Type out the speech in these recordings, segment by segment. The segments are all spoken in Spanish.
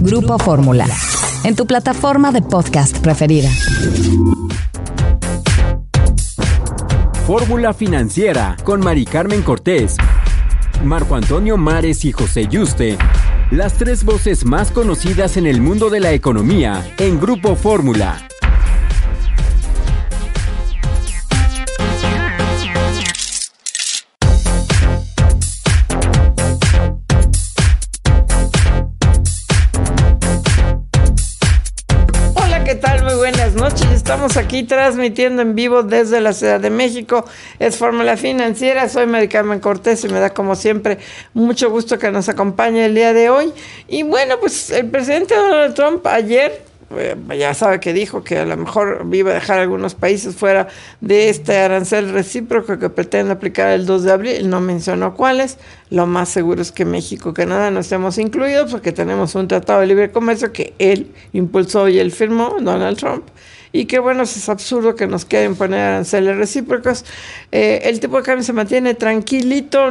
Grupo Fórmula, en tu plataforma de podcast preferida. Fórmula Financiera con Mari Carmen Cortés, Marco Antonio Mares y José Yuste, las tres voces más conocidas en el mundo de la economía en Grupo Fórmula. ¿Qué tal? Muy buenas noches. Estamos aquí transmitiendo en vivo desde la Ciudad de México. Es Fórmula Financiera. Soy Mari Carmen Cortés y me da, como siempre, mucho gusto que nos acompañe el día de hoy. Y bueno, pues el presidente Donald Trump ayer, ya sabe que dijo que a lo mejor iba a dejar algunos países fuera de este arancel recíproco que pretende aplicar el 2 de abril. No mencionó cuáles. Lo más seguro es que México y Canadá no estemos incluidos porque tenemos un tratado de libre comercio que él impulsó y él firmó, Donald Trump. Y que bueno, es absurdo que nos quieren poner aranceles recíprocos. El tipo de cambio se mantiene tranquilito,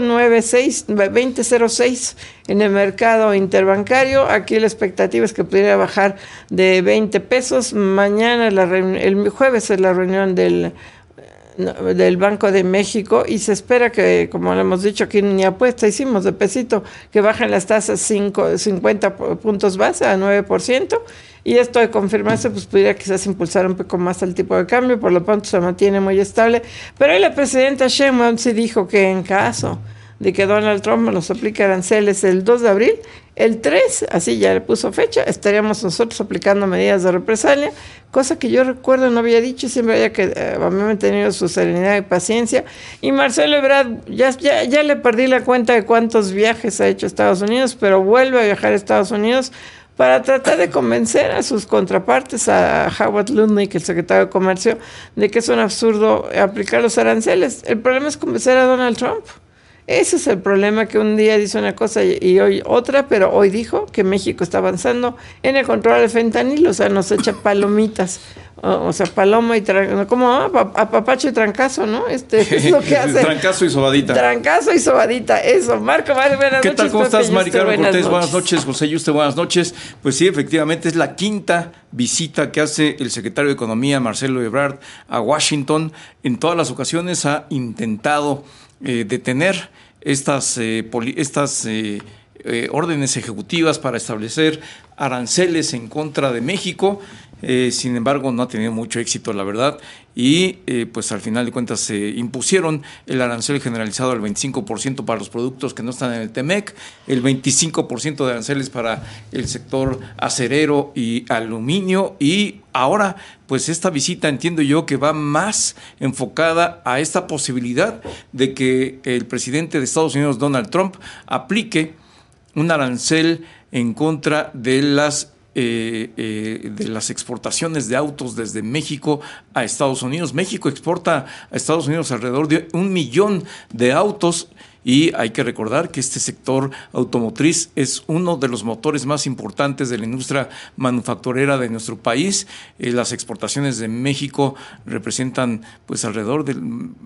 20.06 en el mercado interbancario. Aquí la expectativa es que pudiera bajar de 20 pesos. Mañana, el jueves, es la reunión del Banco de México y se espera que, como lo hemos dicho aquí en Mi Apuesta, hicimos de pesito, que bajen las tasas 50 puntos base a 9%. Y esto de confirmarse, pues pudiera quizás impulsar un poco más el tipo de cambio. Por lo pronto se mantiene muy estable. Pero hoy la presidenta Sheinbaum sí dijo que en caso de que Donald Trump nos aplique aranceles el 2 de abril, el 3, así ya le puso fecha, estaríamos nosotros aplicando medidas de represalia, cosa que yo recuerdo no había dicho, siempre había mantenido su serenidad y paciencia. Y Marcelo Ebrard, ya le perdí la cuenta de cuántos viajes ha hecho a Estados Unidos, pero vuelve a viajar a Estados Unidos para tratar de convencer a sus contrapartes, a Howard Lutnick, el secretario de Comercio, de que es un absurdo aplicar los aranceles. El problema es convencer a Donald Trump. Ese es el problema, que un día dice una cosa y hoy otra, pero hoy dijo que México está avanzando en el control del fentanilo, o sea, nos echa palomitas, o sea, paloma y ¿cómo? Apapacho y trancazo, ¿no? Es lo que hace. Trancazo y sobadita. Trancazo y sobadita, eso. Marco, buenas noches. ¿Qué tal? ¿Cómo estás, Mari Carmen Cortés? Buenas noches, José Yuste, buenas noches. Pues sí, efectivamente, es la quinta visita que hace el secretario de Economía, Marcelo Ebrard, a Washington. En todas las ocasiones ha intentado detener estas órdenes ejecutivas para establecer aranceles en contra de México. Sin embargo, no ha tenido mucho éxito, la verdad, y pues al final de cuentas se impusieron el arancel generalizado del 25% para los productos que no están en el TEMEC, el 25% de aranceles para el sector acerero y aluminio, y ahora pues esta visita entiendo yo que va más enfocada a esta posibilidad de que el presidente de Estados Unidos, Donald Trump, aplique un arancel en contra de las exportaciones de autos desde México a Estados Unidos. México exporta a Estados Unidos alrededor de 1 millón de autos. Y hay que recordar que este sector automotriz es uno de los motores más importantes de la industria manufacturera de nuestro país. Las exportaciones de México representan pues alrededor del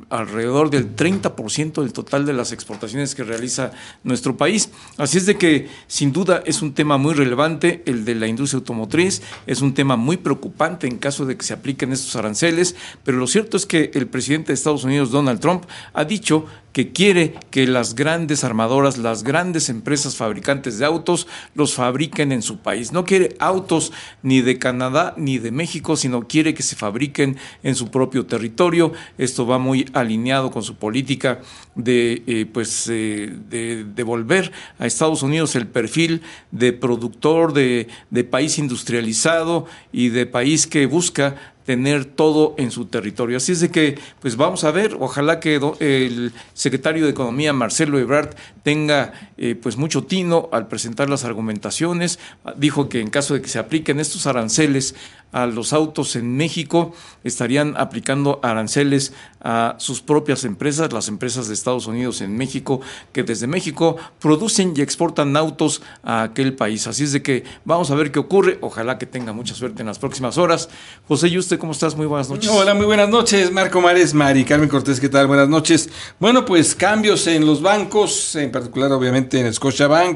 30% del total de las exportaciones que realiza nuestro país. Así es de que sin duda es un tema muy relevante el de la industria automotriz, es un tema muy preocupante en caso de que se apliquen estos aranceles, pero lo cierto es que el presidente de Estados Unidos, Donald Trump, ha dicho que quiere que las grandes armadoras, las grandes empresas fabricantes de autos los fabriquen en su país. No quiere autos ni de Canadá ni de México, sino quiere que se fabriquen en su propio territorio. Esto va muy alineado con su política de devolver a Estados Unidos el perfil de productor, de país industrializado y de país que busca tener todo en su territorio. Así es de que, pues vamos a ver, ojalá que el secretario de Economía, Marcelo Ebrard, tenga pues mucho tino al presentar las argumentaciones. Dijo que en caso de que se apliquen estos aranceles a los autos en México, estarían aplicando aranceles a sus propias empresas, las empresas de Estados Unidos en México, que desde México producen y exportan autos a aquel país. Así es de que vamos a ver qué ocurre. Ojalá que tenga mucha suerte en las próximas horas. José Yuste, ¿cómo estás? Muy buenas noches. Hola, muy buenas noches. Marco Mares, Mari Carmen Cortés, ¿qué tal? Buenas noches. Bueno, pues cambios en los bancos, en particular obviamente en Scotiabank.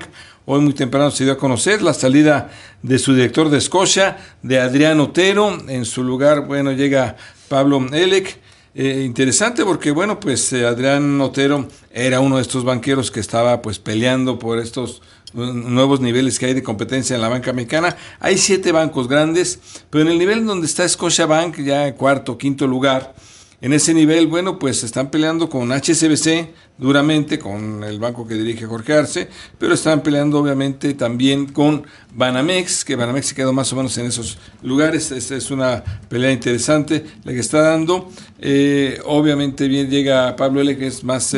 Hoy muy temprano se dio a conocer la salida de su director de Scotia, de Adrián Otero. En su lugar, bueno, llega Pablo Elek. Interesante porque, bueno, pues Adrián Otero era uno de estos banqueros que estaba pues peleando por estos nuevos niveles que hay de competencia en la banca mexicana. Hay 7 bancos grandes, pero en el nivel donde está Scotiabank, ya cuarto, quinto lugar, en ese nivel, bueno, pues están peleando con HSBC duramente, con el banco que dirige Jorge Arce, pero están peleando obviamente también con Banamex, que Banamex se quedó más o menos en esos lugares. Es una pelea interesante la que está dando. Obviamente bien llega Pablo L., que es más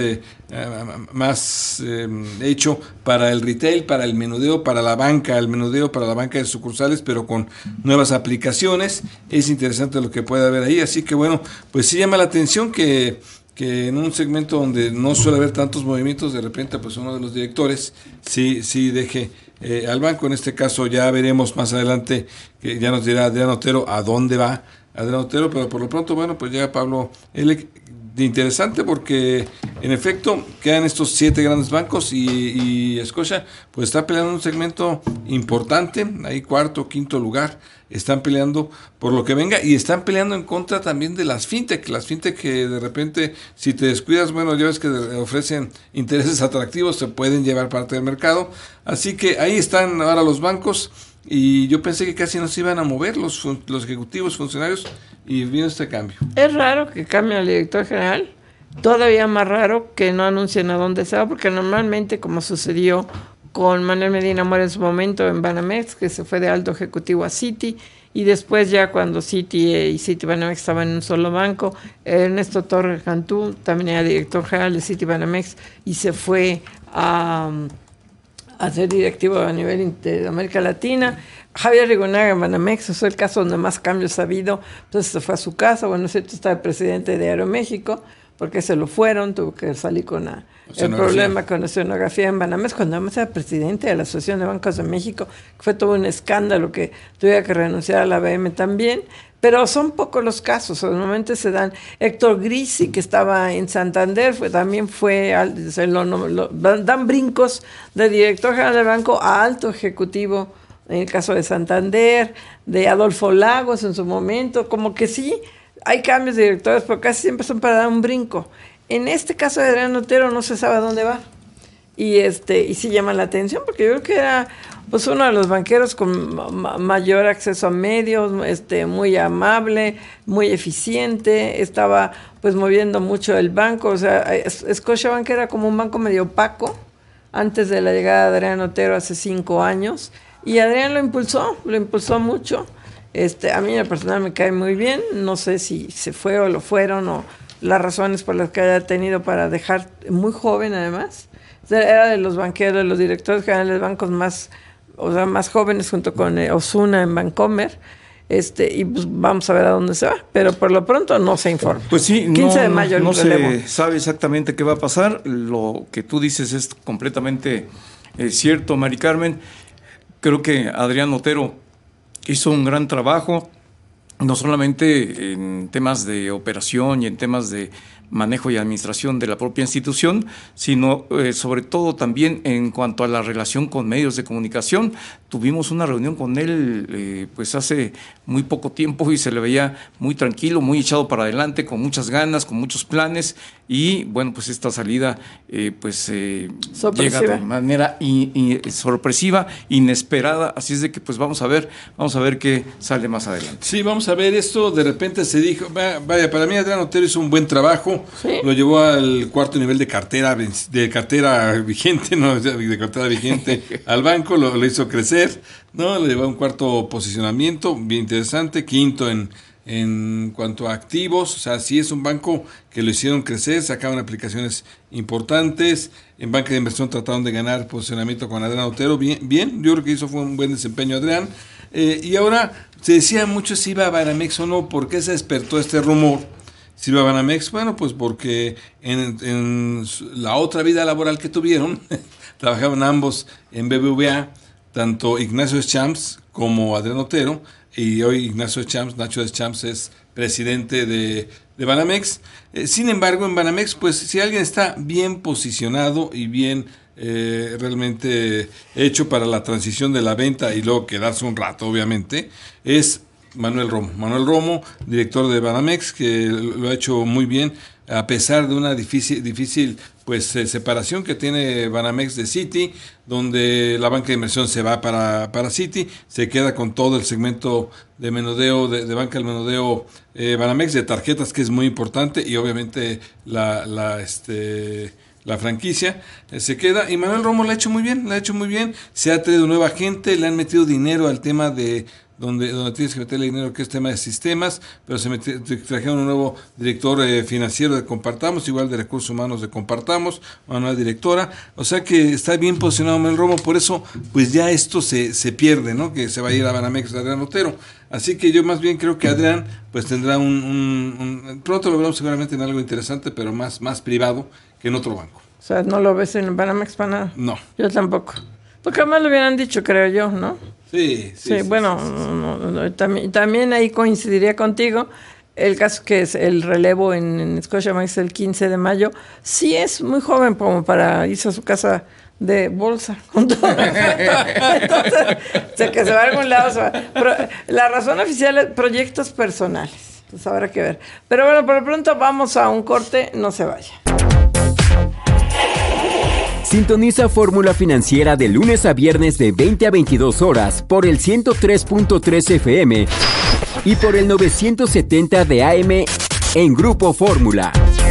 hecho para el retail, para el menudeo, para la banca, el menudeo para la banca de sucursales, pero con nuevas aplicaciones. Es interesante lo que puede haber ahí, así que bueno, pues sí llama la atención que en un segmento donde no suele haber tantos movimientos, de repente pues uno de los directores sí deje al banco. En este caso ya veremos más adelante, que ya nos dirá Adrián Otero a dónde va Adrián Otero, pero por lo pronto, bueno, pues llega Pablo L. Interesante porque en efecto quedan estos 7 grandes bancos y Scotia pues está peleando un segmento importante, ahí cuarto, quinto lugar, están peleando por lo que venga y están peleando en contra también de las fintech que de repente si te descuidas, bueno, ya ves que ofrecen intereses atractivos, te pueden llevar parte del mercado, así que ahí están ahora los bancos. Y yo pensé que casi no se iban a mover los ejecutivos, funcionarios, y vino este cambio. Es raro que cambie el director general, todavía más raro que no anuncien a dónde se va, porque normalmente, como sucedió con Manuel Medina Mora en su momento en Banamex, que se fue de alto ejecutivo a Citi, y después ya cuando Citi y Citibanamex estaban en un solo banco, Ernesto Torres Cantú también era director general de Citibanamex y se fue a ser directivo a nivel de América Latina. Javier Rigonaga en Banamex, eso es el caso donde más cambios ha habido. Entonces se fue a su casa, bueno, es cierto, está el presidente de Aeroméxico, porque se lo fueron, tuvo que salir con el problema con la escenografía en Banamex, cuando además era presidente de la Asociación de Bancos de México, que fue todo un escándalo que tuviera que renunciar a la BM también. Pero son pocos los casos, normalmente se dan. Héctor Grisi, que estaba en Santander, dan brincos de director general del banco a alto ejecutivo, en el caso de Santander, de Adolfo Lagos en su momento, como que sí, hay cambios de directores, pero casi siempre son para dar un brinco. En este caso de Adrián Otero no se sabe a dónde va, y sí llama la atención, porque yo creo que era pues uno de los banqueros con mayor acceso a medios, muy amable, muy eficiente, estaba pues moviendo mucho el banco. O sea, Scotiabank era como un banco medio opaco antes de la llegada de Adrián Otero hace 5 años, y Adrián lo impulsó mucho. A mí en lo personal me cae muy bien, no sé si se fue o lo fueron, o las razones por las que haya tenido para dejar muy joven además. O sea, era de los banqueros, de los directores generales de bancos más jóvenes, junto con Osuna en Bancomer, y pues vamos a ver a dónde se va, pero por lo pronto no se informa. Pues sí, 15 de mayo no se sabe exactamente qué va a pasar. Lo que tú dices es completamente cierto, Mari Carmen. Creo que Adrián Otero hizo un gran trabajo, no solamente en temas de operación y en temas de manejo y administración de la propia institución, sino sobre todo también en cuanto a la relación con medios de comunicación. Tuvimos una reunión con él pues hace muy poco tiempo y se le veía muy tranquilo, muy echado para adelante, con muchas ganas, con muchos planes, y bueno, pues esta salida llega de manera sorpresiva, inesperada, así es de que pues vamos a ver qué sale más adelante. Sí, vamos a ver esto. De repente se dijo, vaya, para mí Adrián Otero hizo un buen trabajo. ¿Sí? Lo llevó al cuarto nivel de cartera vigente, ¿no? De cartera vigente al banco, lo hizo crecer, ¿no? Le llevó a un cuarto posicionamiento bien interesante, quinto en cuanto a activos. O sea, sí es un banco que lo hicieron crecer, sacaban aplicaciones importantes. En banca de inversión trataron de ganar posicionamiento con Adrián Otero. Bien, yo creo que fue un buen desempeño Adrián. Y ahora se decía mucho si iba a Banamex o no. ¿Por qué se despertó este rumor? Si iba a Banamex, bueno, pues porque en la otra vida laboral que tuvieron, trabajaban ambos en BBVA, tanto Ignacio Deschamps como Adrián Otero, y hoy Nacho Deschamps es presidente de Banamex. Sin embargo, en Banamex, pues si alguien está bien posicionado y bien realmente hecho para la transición de la venta y luego quedarse un rato, obviamente, es Manuel Romo. Manuel Romo, director de Banamex, que lo ha hecho muy bien, a pesar de una difícil pues separación que tiene Banamex de Citi, donde la banca de inversión se va para Citi, se queda con todo el segmento de menudeo, de banca del menudeo Banamex, de tarjetas, que es muy importante, y obviamente la franquicia se queda, y Manuel Romo la ha hecho muy bien, se ha traído nueva gente, le han metido dinero al tema de donde tienes que meterle dinero, que es tema de sistemas, pero trajeron un nuevo director financiero de Compartamos, igual de recursos humanos de Compartamos, una nueva directora, o sea que está bien posicionado Manuel Romo, por eso pues ya esto se pierde, ¿no? Que se va a ir a Banamex de Adrián Otero. Así que yo más bien creo que Adrián pues tendrá pronto lo veremos seguramente en algo interesante, pero más privado que en otro banco. O sea, ¿no lo ves en Banamex para nada? No. Yo tampoco. Porque además lo hubieran dicho, creo yo, ¿no? Sí. Bueno, no, también ahí coincidiría contigo. El caso que es el relevo en Scotiabank el 15 de mayo, sí es muy joven como para irse a su casa de bolsa. Entonces, que se va a algún lado. Pero la razón oficial es proyectos personales. Pues habrá que ver. Pero bueno, por lo pronto vamos a un corte, no se vaya. Sintoniza Fórmula Financiera de lunes a viernes de 20 a 22 horas por el 103.3 FM y por el 970 de AM en Grupo Fórmula.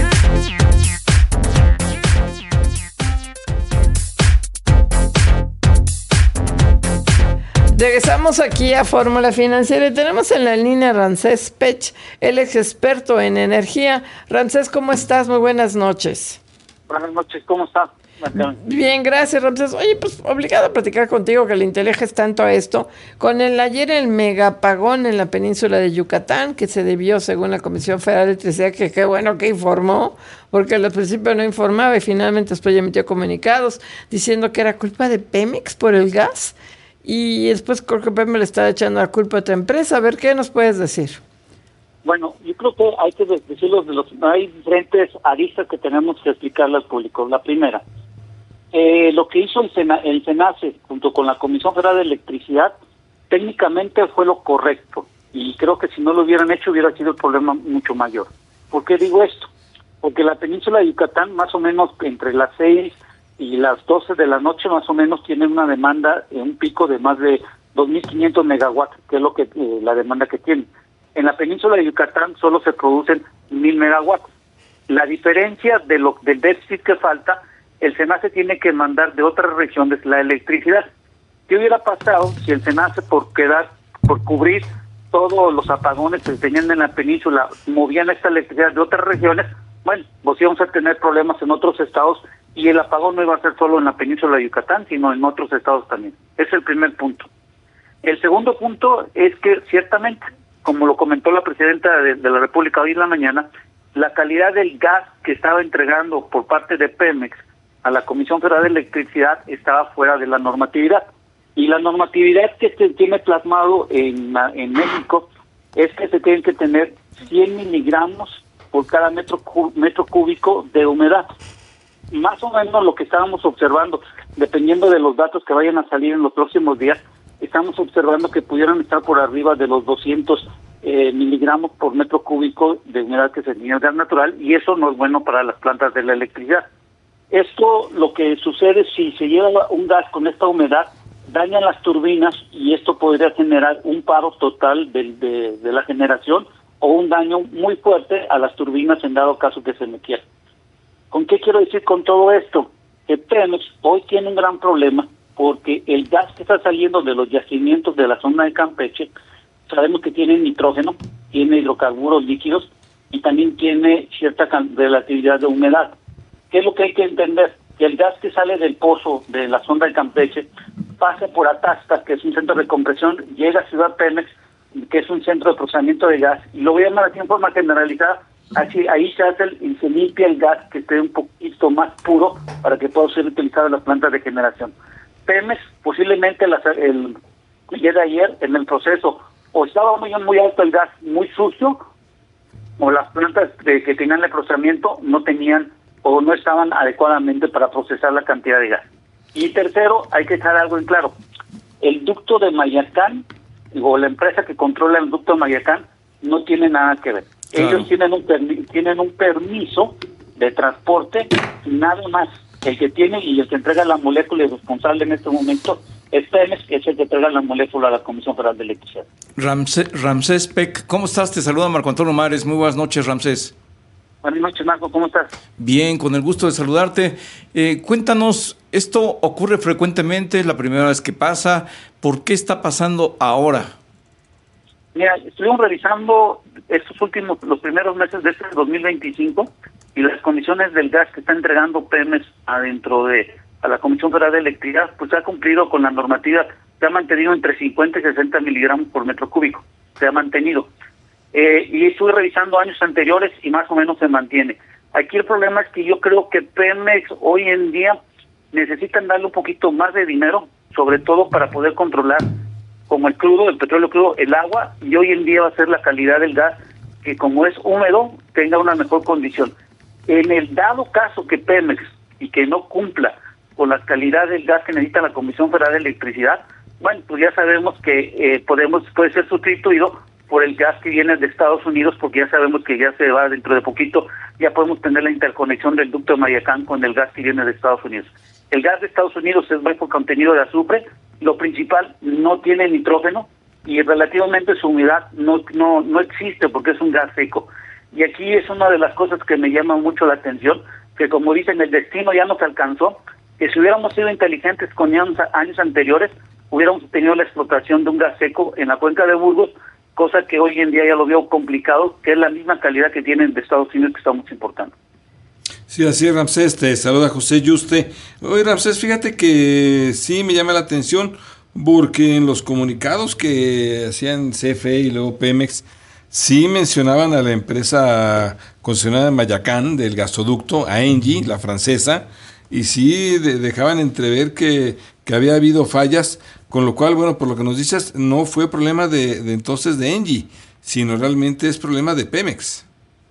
Regresamos aquí a Fórmula Financiera y tenemos en la línea a Ramsés Pech, el ex experto en energía. Ramsés, ¿cómo estás? Muy buenas noches. Buenas noches, ¿cómo estás? Bien, gracias, Ramsés. Oye, pues obligado a platicar contigo que le interesa tanto a esto. Con ayer el megapagón en la península de Yucatán, que se debió, según la Comisión Federal de Electricidad, que qué bueno que informó, porque al principio no informaba y finalmente después ya emitió comunicados diciendo que era culpa de Pemex por el gas. Y después creo que Pemex le está echando la culpa a otra empresa. A ver, ¿qué nos puedes decir? Bueno, yo creo que hay que decirlo, hay diferentes aristas que tenemos que explicarle al público. La primera, lo que hizo el SENACE junto con la Comisión Federal de Electricidad técnicamente fue lo correcto, y creo que si no lo hubieran hecho hubiera sido el problema mucho mayor. ¿Por qué digo esto? Porque la península de Yucatán, más o menos entre las 6 y las 12 de la noche, más o menos tiene una demanda, un pico de más de 2.500 megawatts, que es lo que la demanda que tiene. En la península de Yucatán solo se producen 1.000 megawatts. La diferencia del déficit que falta, el SENACE tiene que mandar de otras regiones la electricidad. ¿Qué hubiera pasado si el SENACE, por cubrir todos los apagones que tenían en la península, movían esta electricidad de otras regiones? Bueno, pues íbamos a tener problemas en otros estados, y el apagón no iba a ser solo en la península de Yucatán, sino en otros estados también. Es el primer punto. El segundo punto es que ciertamente, como lo comentó la presidenta de la República hoy en la mañana, la calidad del gas que estaba entregando por parte de Pemex a la Comisión Federal de Electricidad estaba fuera de la normatividad. Y la normatividad que se tiene plasmado en México es que se tienen que tener 100 miligramos por cada metro cúbico de humedad. Más o menos lo que estábamos observando, dependiendo de los datos que vayan a salir en los próximos días, estamos observando que pudieran estar por arriba de los 200 miligramos por metro cúbico de humedad que se tiene de gas natural, y eso no es bueno para las plantas de la electricidad. Esto, lo que sucede si se lleva un gas con esta humedad, daña las turbinas, y esto podría generar un paro total de la generación o un daño muy fuerte a las turbinas en dado caso que se me quiera. ¿Con qué quiero decir con todo esto? Que Pemex hoy tiene un gran problema, porque el gas que está saliendo de los yacimientos de la zona de Campeche, sabemos que tiene nitrógeno, tiene hidrocarburos líquidos y también tiene cierta relatividad de humedad. ¿Qué es lo que hay que entender? Que el gas que sale del pozo de la zona de Campeche pasa por Atasca, que es un centro de compresión, llega a Ciudad Pemex, que es un centro de procesamiento de gas, y lo voy a llamar aquí en forma generalizada. Así, ahí se limpia el gas que esté un poquito más puro para que pueda ser utilizado en las plantas de generación. Pemex, posiblemente el día de ayer, en el proceso, o estaba muy alto el gas, muy sucio, o las plantas que tenían el procesamiento no tenían o no estaban adecuadamente para procesar la cantidad de gas. Y tercero, hay que dejar algo en claro. El ducto de Mayacán, o la empresa que controla el ducto de Mayacán, no tiene nada que ver. Claro. Ellos tienen un permiso de transporte, nada más. El que tiene y el que entrega la molécula y responsable en este momento es Pemex, que es el que entrega la molécula a la Comisión Federal de Electricidad. Ramsés Peck, ¿cómo estás? Te saluda Marco Antonio Mares. Muy buenas noches, Ramsés. Buenas noches, Marco, ¿cómo estás? Bien, con el gusto de saludarte. Cuéntanos, ¿esto ocurre frecuentemente? ¿Es la primera vez que pasa? ¿Por qué está pasando ahora? Mira, estuvimos revisando los primeros meses de este 2025 y las condiciones del gas que está entregando Pemex a la Comisión Federal de Electricidad, pues ha cumplido con la normativa, se ha mantenido entre 50 y 60 miligramos por metro cúbico, se ha mantenido. Y estuve revisando años anteriores y más o menos se mantiene. Aquí el problema es que yo creo que Pemex hoy en día necesitan darle un poquito más de dinero, sobre todo para poder controlar como el petróleo crudo, el agua, y hoy en día va a ser la calidad del gas, que como es húmedo, tenga una mejor condición. En el dado caso que Pemex y que no cumpla con la calidad del gas que necesita la Comisión Federal de Electricidad, bueno, pues ya sabemos que puede ser sustituido por el gas que viene de Estados Unidos, porque ya sabemos que ya se va dentro de poquito, ya podemos tener la interconexión del ducto de Mayacán con el gas que viene de Estados Unidos. El gas de Estados Unidos es bajo contenido de azufre, lo principal, no tiene nitrógeno y relativamente su humedad no existe porque es un gas seco. Y aquí es una de las cosas que me llama mucho la atención, que como dicen, el destino ya nos alcanzó, que si hubiéramos sido inteligentes con años anteriores, hubiéramos tenido la explotación de un gas seco en la cuenca de Burgos, cosa que hoy en día ya lo veo complicado, que es la misma calidad que tienen de Estados Unidos que estamos importando. Sí, así es, Ramsés, te saluda José Yuste. Oye, Ramsés, fíjate que sí me llama la atención porque en los comunicados que hacían CFE y luego Pemex, sí mencionaban a la empresa concesionada en Mayacán del gasoducto, a Engie, la francesa, y sí dejaban entrever que había habido fallas, con lo cual, bueno, por lo que nos dices, no fue problema de entonces de Engie, sino realmente es problema de Pemex.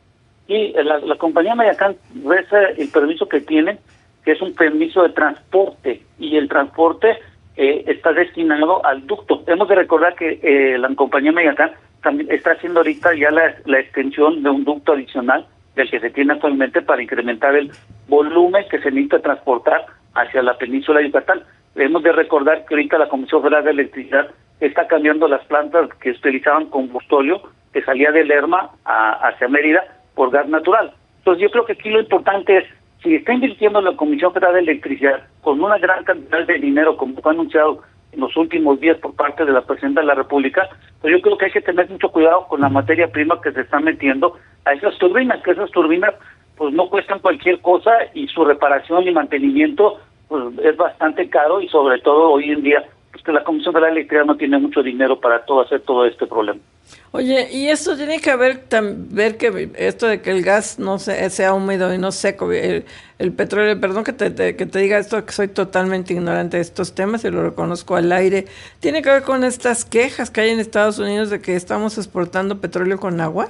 Y la compañía Mayacán reza el permiso que tiene, que es un permiso de transporte, y el transporte está destinado al ducto. Hemos de recordar que la compañía Mayacán también está haciendo ahorita ya la extensión de un ducto adicional del que se tiene actualmente para incrementar el volumen que se necesita transportar hacia la península de Yucatán. Hemos de recordar que ahorita la Comisión Federal de Electricidad está cambiando las plantas que utilizaban combustóleo, que salía de Lerma hacia Mérida, por gas natural. Entonces yo creo que aquí lo importante es, si está invirtiendo la Comisión Federal de Electricidad con una gran cantidad de dinero, como fue anunciado en los últimos días por parte de la Presidenta de la República, pues yo creo que hay que tener mucho cuidado con la materia prima que se está metiendo a esas turbinas, que esas turbinas pues no cuestan cualquier cosa y su reparación y mantenimiento pues es bastante caro, y sobre todo hoy en día pues que la Comisión Federal de Electricidad no tiene mucho dinero para hacer todo este problema. Oye, y esto tiene que ver que esto de que el gas no sea húmedo y no seco, el petróleo, perdón que te diga esto, que soy totalmente ignorante de estos temas y lo reconozco al aire, tiene que ver con estas quejas que hay en Estados Unidos de que estamos exportando petróleo con agua.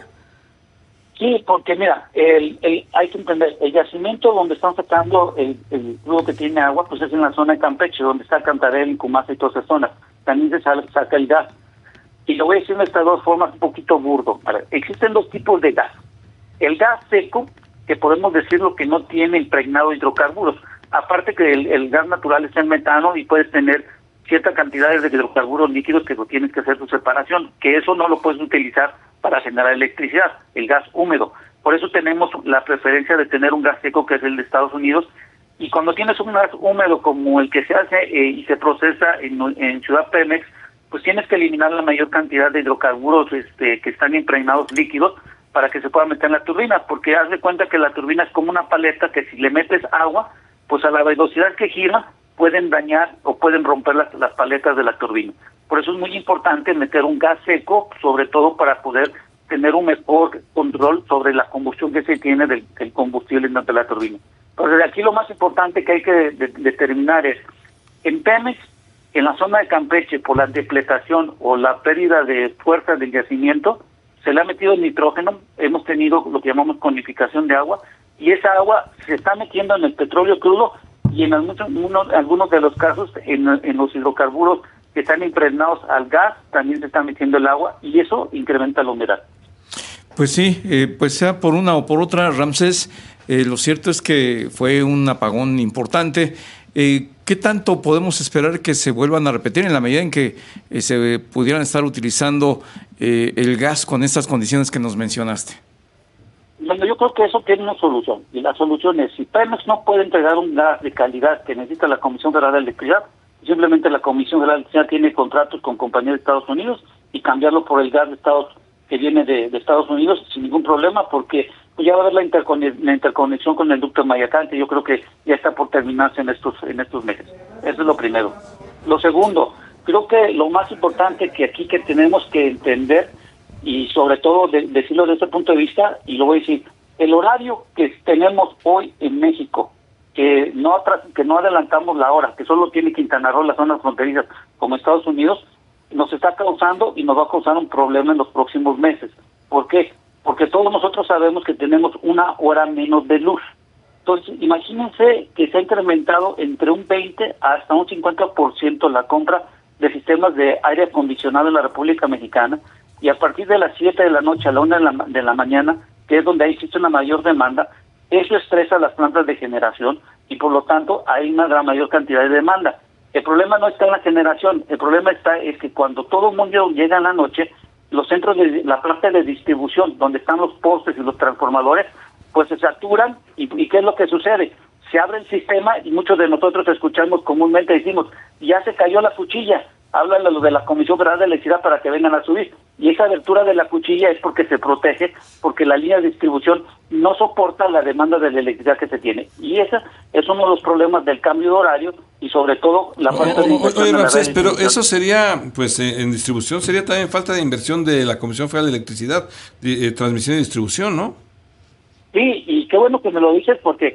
Sí, porque mira, hay que entender, el yacimiento donde están sacando el crudo que tiene agua, pues es en la zona de Campeche, donde está Cantarell, Cumasa y todas esas zonas. También se saca el gas. Y lo voy a decir de estas dos formas un poquito burdo. Existen dos tipos de gas. El gas seco, que podemos decirlo que no tiene impregnado hidrocarburos. Aparte que el gas natural es el metano y puedes tener ciertas cantidades de hidrocarburos líquidos que lo tienes que hacer su separación, que eso no lo puedes utilizar para generar electricidad, el gas húmedo. Por eso tenemos la preferencia de tener un gas seco, que es el de Estados Unidos, y cuando tienes un gas húmedo como el que se hace y se procesa en Ciudad Pemex, pues tienes que eliminar la mayor cantidad de hidrocarburos que están impregnados líquidos para que se pueda meter en la turbina, porque haz de cuenta que la turbina es como una paleta que si le metes agua, pues a la velocidad que gira pueden dañar o pueden romper las paletas de la turbina. Por eso es muy importante meter un gas seco, sobre todo para poder tener un mejor control sobre la combustión que se tiene del combustible dentro de la turbina. Entonces aquí lo más importante que hay que determinar es, en Pemex, en la zona de Campeche, por la depletación o la pérdida de fuerza del yacimiento, se le ha metido nitrógeno, hemos tenido lo que llamamos conificación de agua, y esa agua se está metiendo en el petróleo crudo y en algunos de los casos en los hidrocarburos que están impregnados al gas, también se está metiendo el agua y eso incrementa la humedad. Pues sí, pues sea por una o por otra, Ramsés, lo cierto es que fue un apagón importante. ¿Qué tanto podemos esperar que se vuelvan a repetir en la medida en que se pudieran estar utilizando el gas con estas condiciones que nos mencionaste? Bueno, yo creo que eso tiene una solución, y la solución es, si Pemex no puede entregar un gas de calidad que necesita la Comisión Federal de Electricidad, simplemente la Comisión Federal de Electricidad tiene contratos con compañías de Estados Unidos y cambiarlo por el gas de Estados que viene de Estados Unidos sin ningún problema, porque pues ya va a haber la interconexión con el ducto de Mayacán, que yo creo que ya está por terminarse en estos meses. Eso es lo primero. Lo segundo, creo que lo más importante que aquí que tenemos que entender, y sobre todo decirlo desde este punto de vista, y lo voy a decir, el horario que tenemos hoy en México, que no adelantamos la hora, que solo tiene Quintana Roo, las zonas fronterizas, como Estados Unidos, nos está causando y nos va a causar un problema en los próximos meses. ¿Por qué? Porque todos nosotros sabemos que tenemos una hora menos de luz. Entonces, imagínense que se ha incrementado entre un 20 hasta un 50% la compra de sistemas de aire acondicionado en la República Mexicana, y a partir de las 7 de la noche a la 1 de la mañana, que es donde existe una mayor demanda, eso estresa las plantas de generación y por lo tanto hay una gran mayor cantidad de demanda. El problema no está en la generación, el problema es que cuando todo el mundo llega en la noche, los centros de la planta de distribución, donde están los postes y los transformadores, pues se saturan y ¿qué es lo que sucede? Se abre el sistema y muchos de nosotros escuchamos comúnmente, decimos, ya se cayó la cuchilla, hablan de los de la Comisión Federal de Electricidad para que vengan a subir. Y esa abertura de la cuchilla es porque se protege, porque la línea de distribución no soporta la demanda de la electricidad que se tiene. Y ese es uno de los problemas del cambio de horario y sobre todo la falta de inversión. Oye, Ramsés, pero eso sería, pues en distribución sería también falta de inversión de la Comisión Federal de Electricidad, transmisión y distribución, ¿no? Sí, y qué bueno que me lo dices porque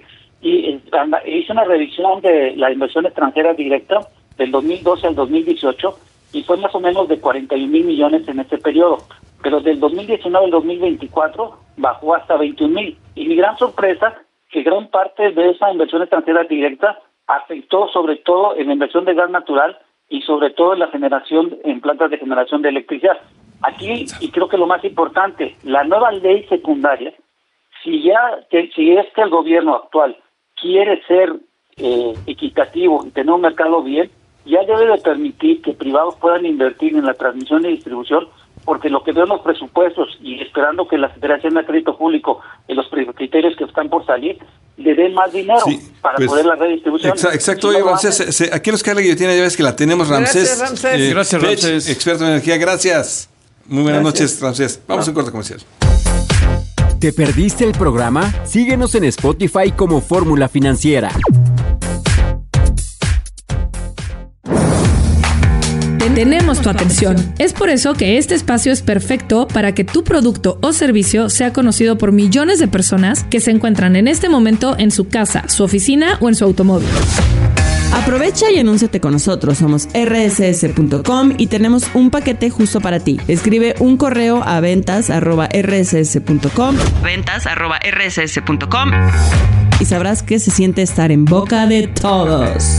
hice una revisión de la inversión extranjera directa del 2012 al 2018 y fue más o menos de 41,000 millones en este periodo, pero del 2019 al 2024 bajó hasta 21,000. Y mi gran sorpresa, que gran parte de esa inversión extranjera directa afectó sobre todo en la inversión de gas natural y sobre todo en la generación, en plantas de generación de electricidad. Aquí, y creo que lo más importante, la nueva ley secundaria, si es que el gobierno actual quiere ser equitativo y tener un mercado bien, ya debe de permitir que privados puedan invertir en la transmisión y distribución, porque lo que veo en los presupuestos y esperando que la Federación de Crédito Público, en los criterios que están por salir, le den más dinero para poder la redistribución. Exacto, oye, Ramsés, aquí nos cae la guillotina, ya ves que la tenemos, Ramsés. Gracias, Ramsés. Experto en energía, gracias. Muy buenas noches, Ramsés. Vamos a un corte comercial. ¿Te perdiste el programa? Síguenos en Spotify como Fórmula Financiera. Tenemos tu atención. Es por eso que este espacio es perfecto para que tu producto o servicio sea conocido por millones de personas que se encuentran en este momento en su casa, su oficina o en su automóvil. Aprovecha y anúnciate con nosotros. Somos rss.com y tenemos un paquete justo para ti. Escribe un correo a ventas@rss.com y sabrás qué se siente estar en boca de todos.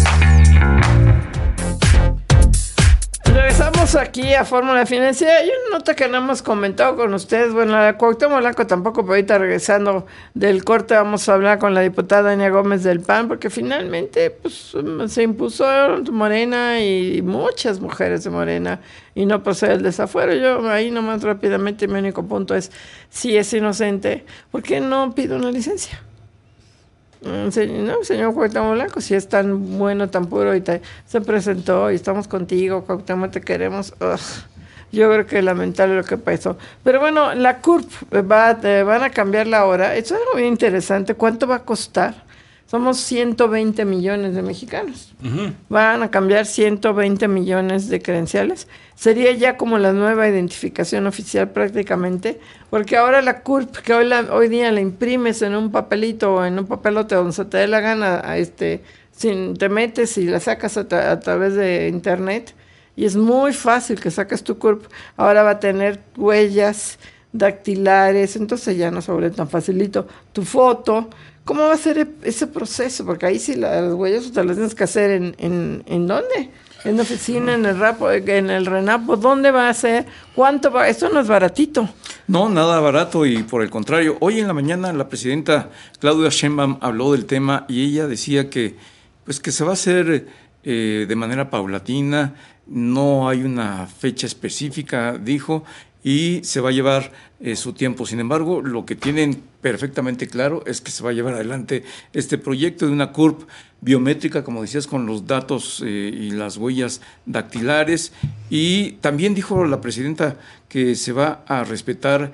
Regresamos aquí a Fórmula Financiera. Hay una nota que no hemos comentado con ustedes. Bueno, la de Cuauhtémoc Blanco tampoco, pero ahorita regresando del corte vamos a hablar con la diputada Ania Gómez del PAN, porque finalmente pues, se impuso Morena y muchas mujeres de Morena y no procede el desafuero. Yo ahí nomás rápidamente mi único punto es, si es inocente, ¿por qué no pide una licencia? No, señor Cuauhtémoc Blanco, si es tan bueno, tan puro y se presentó y estamos contigo, Cuauhtémoc, te queremos. Yo creo que es lamentable lo que pasó. Pero bueno, la CURP van a cambiar la hora. Eso es algo bien interesante. ¿Cuánto va a costar? Somos 120 millones de mexicanos. Uh-huh. Van a cambiar 120 millones de credenciales. Sería ya como la nueva identificación oficial prácticamente, porque ahora la CURP, que hoy día la imprimes en un papelito o en un papelote donde se te dé la gana, te metes y la sacas a través de internet, y es muy fácil que saques tu CURP. Ahora va a tener huellas dactilares, entonces ya no se vuelve tan facilito. Tu foto ¿Cómo va a ser ese proceso? Porque ahí sí las huellas te las tienes que hacer ¿en dónde? En la oficina, en el RENAPO, ¿dónde va a ser? ¿Cuánto va? Esto no es baratito. No, nada barato, y por el contrario, hoy en la mañana la presidenta Claudia Sheinbaum habló del tema y ella decía que se va a hacer de manera paulatina, no hay una fecha específica, dijo, y se va a llevar su tiempo. Sin embargo, lo que tienen perfectamente claro es que se va a llevar adelante este proyecto de una CURP biométrica, como decías, con los datos y las huellas dactilares. Y también dijo la presidenta que se va a respetar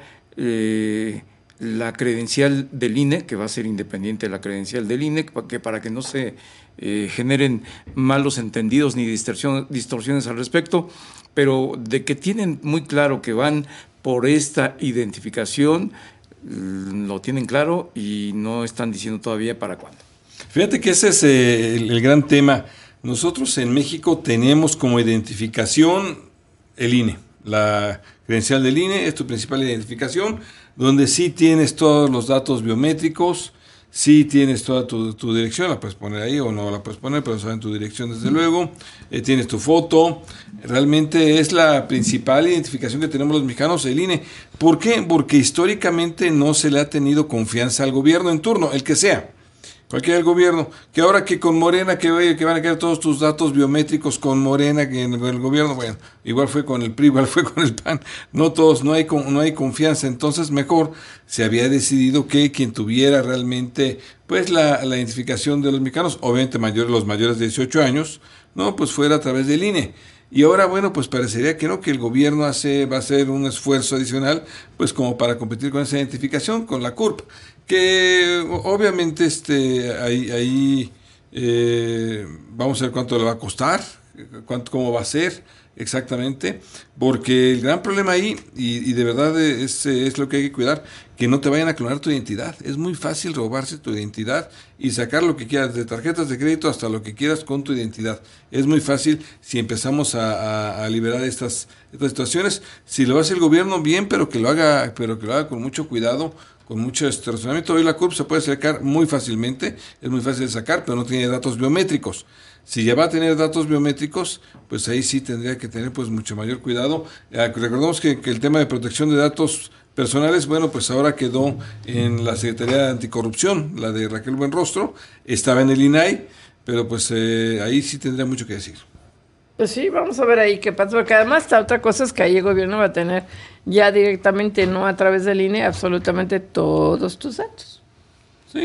la credencial del INE, que va a ser independiente la credencial del INE, para que no se generen malos entendidos ni distorsiones al respecto, pero de que tienen muy claro que van por esta identificación, lo tienen claro y no están diciendo todavía para cuándo. Fíjate que ese es el gran tema. Nosotros en México tenemos como identificación el INE, la credencial del INE es tu principal identificación, donde sí tienes todos los datos biométricos, sí tienes toda tu dirección, la puedes poner ahí o no la puedes poner, pero saben tu dirección desde luego, tienes tu foto, realmente es la principal identificación que tenemos los mexicanos, el INE. ¿Por qué? Porque históricamente no se le ha tenido confianza al gobierno en turno, el que sea. Cualquier del gobierno, que ahora que con Morena, que van a quedar todos tus datos biométricos con Morena, que en el gobierno, bueno, igual fue con el PRI, igual fue con el PAN, no todos, no hay confianza, entonces mejor se había decidido que quien tuviera realmente, pues la identificación de los mexicanos, obviamente los mayores de 18 años, no, pues fuera a través del INE. Y ahora, bueno, pues parecería que no, que el gobierno va a hacer un esfuerzo adicional, pues como para competir con esa identificación, con la CURP, que obviamente ahí vamos a ver cuánto le va a costar, cómo va a ser exactamente, porque el gran problema ahí, y de verdad es lo que hay que cuidar, que no te vayan a clonar tu identidad. Es muy fácil robarse tu identidad y sacar lo que quieras, de tarjetas de crédito hasta lo que quieras con tu identidad. Es muy fácil si empezamos a liberar estas situaciones. Si lo hace el gobierno, bien, pero que lo haga con mucho cuidado, con mucho razonamiento. Hoy la CURP se puede sacar muy fácilmente, es muy fácil de sacar, pero no tiene datos biométricos. Si ya va a tener datos biométricos, pues ahí sí tendría que tener pues mucho mayor cuidado. Recordemos que el tema de protección de datos personales, bueno, pues ahora quedó en la Secretaría de Anticorrupción, la de Raquel Buenrostro, estaba en el INAI, pero pues ahí sí tendría mucho que decir. Pues sí, vamos a ver ahí qué pasa, porque además otra cosa es que ahí el gobierno va a tener ya directamente, no a través del INE, absolutamente todos tus datos. Sí,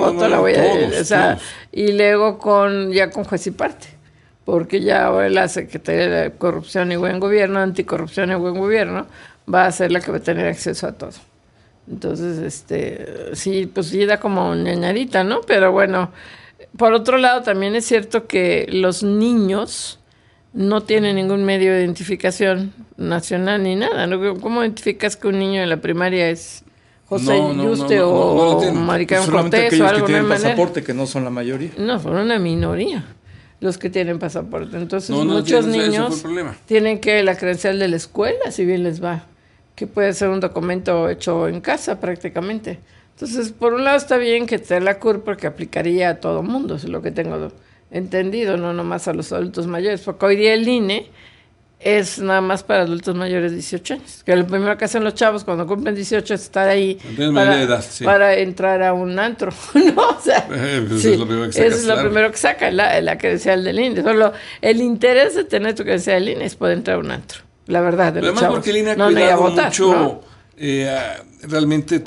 todos. Y luego con juez y parte, porque ya ahora la Secretaría de Corrupción y Buen Gobierno, Anticorrupción y Buen Gobierno, va a ser la que va a tener acceso a todo. Entonces, sí, pues sí da como ñañarita, ¿no? Pero bueno, por otro lado también es cierto que los niños no tienen ningún medio de identificación nacional ni nada, ¿no? ¿Cómo identificas que un niño en la primaria es José Yuste o Maricán Cortés o algo? Que tienen pasaporte, que no son la mayoría. No, son una minoría los que tienen pasaporte. Entonces muchos niños tienen que la credencial de la escuela, si bien les va, que puede ser un documento hecho en casa prácticamente. Entonces, por un lado está bien que esté la CURP porque aplicaría a todo mundo, es lo que tengo entendido, no nomás a los adultos mayores, porque hoy día el INE es nada más para adultos mayores de 18 años, que lo primero que hacen los chavos cuando cumplen 18 es estar ahí para entrar a un antro, ¿no? O sea, pues sí, es lo primero que saca, la credencial del INE. Solo el interés de tener tu credencial del INE es poder entrar a un antro, la verdad, de los además chavos. Porque el INE ha cuidado mucho realmente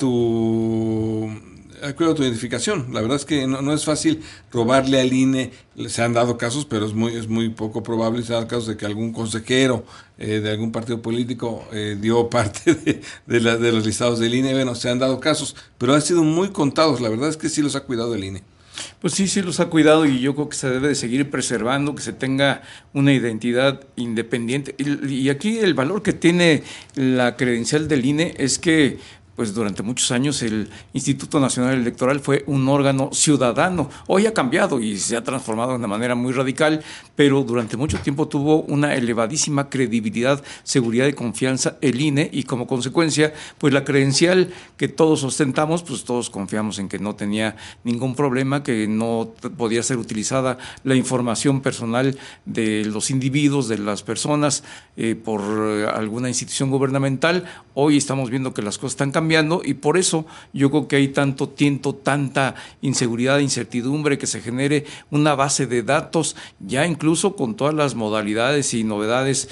cuidado tu identificación. La verdad es que no es fácil robarle al INE. Se han dado casos, pero es muy poco probable. Se han dado casos de que algún consejero de algún partido político dio parte de los listados del INE. Bueno, se han dado casos, pero han sido muy contados. La verdad es que sí los ha cuidado el INE. Pues sí los ha cuidado y yo creo que se debe de seguir preservando, que se tenga una identidad independiente. Y aquí el valor que tiene la credencial del INE es que pues durante muchos años el Instituto Nacional Electoral fue un órgano ciudadano. Hoy ha cambiado y se ha transformado de una manera muy radical, pero durante mucho tiempo tuvo una elevadísima credibilidad, seguridad y confianza el INE, y como consecuencia, pues la credencial que todos ostentamos, pues todos confiamos en que no tenía ningún problema, que no podía ser utilizada la información personal de los individuos, de las personas, por alguna institución gubernamental. Hoy estamos viendo que las cosas están cambiando y por eso yo creo que hay tanto tiento, tanta inseguridad, incertidumbre, que se genere una base de datos, ya incluso con todas las modalidades y novedades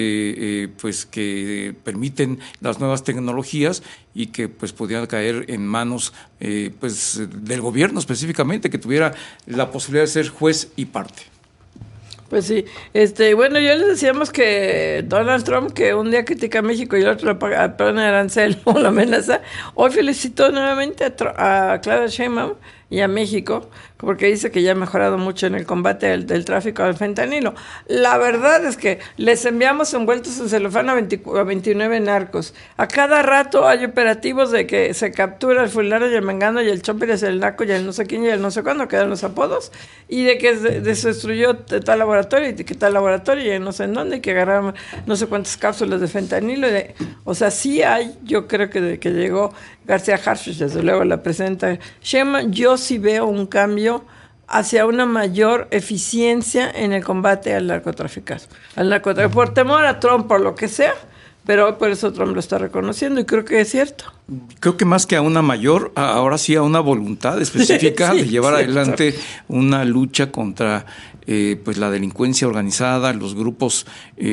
pues que permiten las nuevas tecnologías y que pues pudieran caer en manos pues del gobierno específicamente, que tuviera la posibilidad de ser juez y parte. Pues sí, bueno, ya les decíamos que Donald Trump, que un día critica a México y el otro pone arancel o la amenaza, hoy felicitó nuevamente a Claudia Sheinbaum y a México, porque dice que ya ha mejorado mucho en el combate del tráfico del fentanilo. La verdad es que les enviamos envueltos en celofán a 29 narcos. A cada rato hay operativos de que se captura el fulano y el mengano y el chomper y el naco y el no sé quién y el no sé cuándo, quedan los apodos, y de que se destruyó tal laboratorio y de que tal laboratorio y no sé en dónde, y que agarraron no sé cuántas cápsulas de fentanilo. O sea, sí hay, yo creo que desde que llegó García Harfuch, desde luego la presidenta Sheinbaum, yo sí veo un cambio hacia una mayor eficiencia en el combate al narcotráfico, por temor a Trump, por lo que sea, pero hoy por eso Trump lo está reconociendo y creo que es cierto. Creo que más que a una mayor, ahora sí a una voluntad específica sí, de llevar adelante una lucha contra pues la delincuencia organizada, los grupos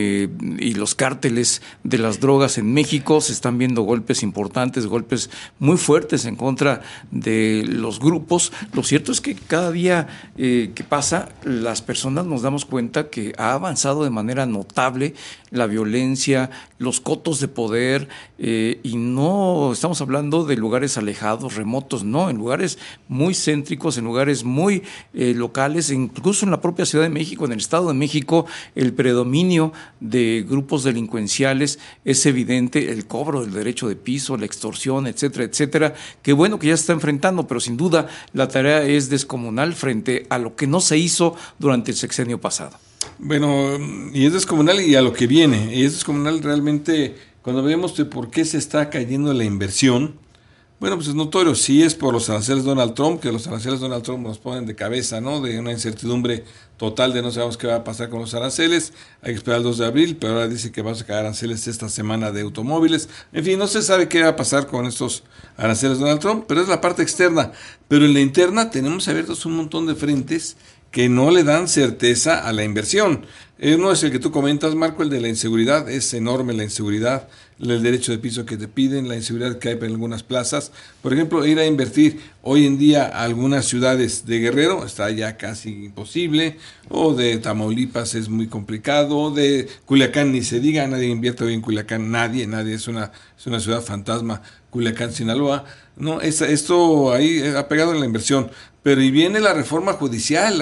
y los cárteles de las drogas en México. Se están viendo golpes importantes, golpes muy fuertes en contra de los grupos. Lo cierto es que cada día que pasa, las personas nos damos cuenta que ha avanzado de manera notable la violencia, los cotos de poder, y no estamos hablando de lugares alejados, remotos, no, en lugares muy céntricos, en lugares muy locales, incluso en la propia Ciudad de México, en el Estado de México, el predominio de grupos delincuenciales es evidente, el cobro del derecho de piso, la extorsión, etcétera, etcétera. Qué bueno que ya se está enfrentando, pero sin duda la tarea es descomunal frente a lo que no se hizo durante el sexenio pasado. Bueno, y es descomunal y a lo que viene, y es descomunal realmente cuando vemos de por qué se está cayendo la inversión. Bueno, pues es notorio, sí es por los aranceles de Donald Trump, que los aranceles de Donald Trump nos ponen de cabeza, ¿no? De una incertidumbre total de no sabemos qué va a pasar con los aranceles. Hay que esperar el 2 de abril, pero ahora dice que va a sacar aranceles esta semana de automóviles. En fin, no se sabe qué va a pasar con estos aranceles de Donald Trump, pero es la parte externa. Pero en la interna tenemos abiertos un montón de frentes que no le dan certeza a la inversión. Uno es el que tú comentas, Marco, el de la inseguridad. Es enorme la inseguridad, el derecho de piso que te piden, la inseguridad que hay en algunas plazas. Por ejemplo, ir a invertir hoy en día a algunas ciudades de Guerrero está ya casi imposible, o de Tamaulipas es muy complicado, o de Culiacán ni se diga, nadie invierte hoy en Culiacán, nadie, es una ciudad fantasma, Culiacán, Sinaloa. No, esto ahí ha pegado en la inversión. Pero y viene la reforma judicial,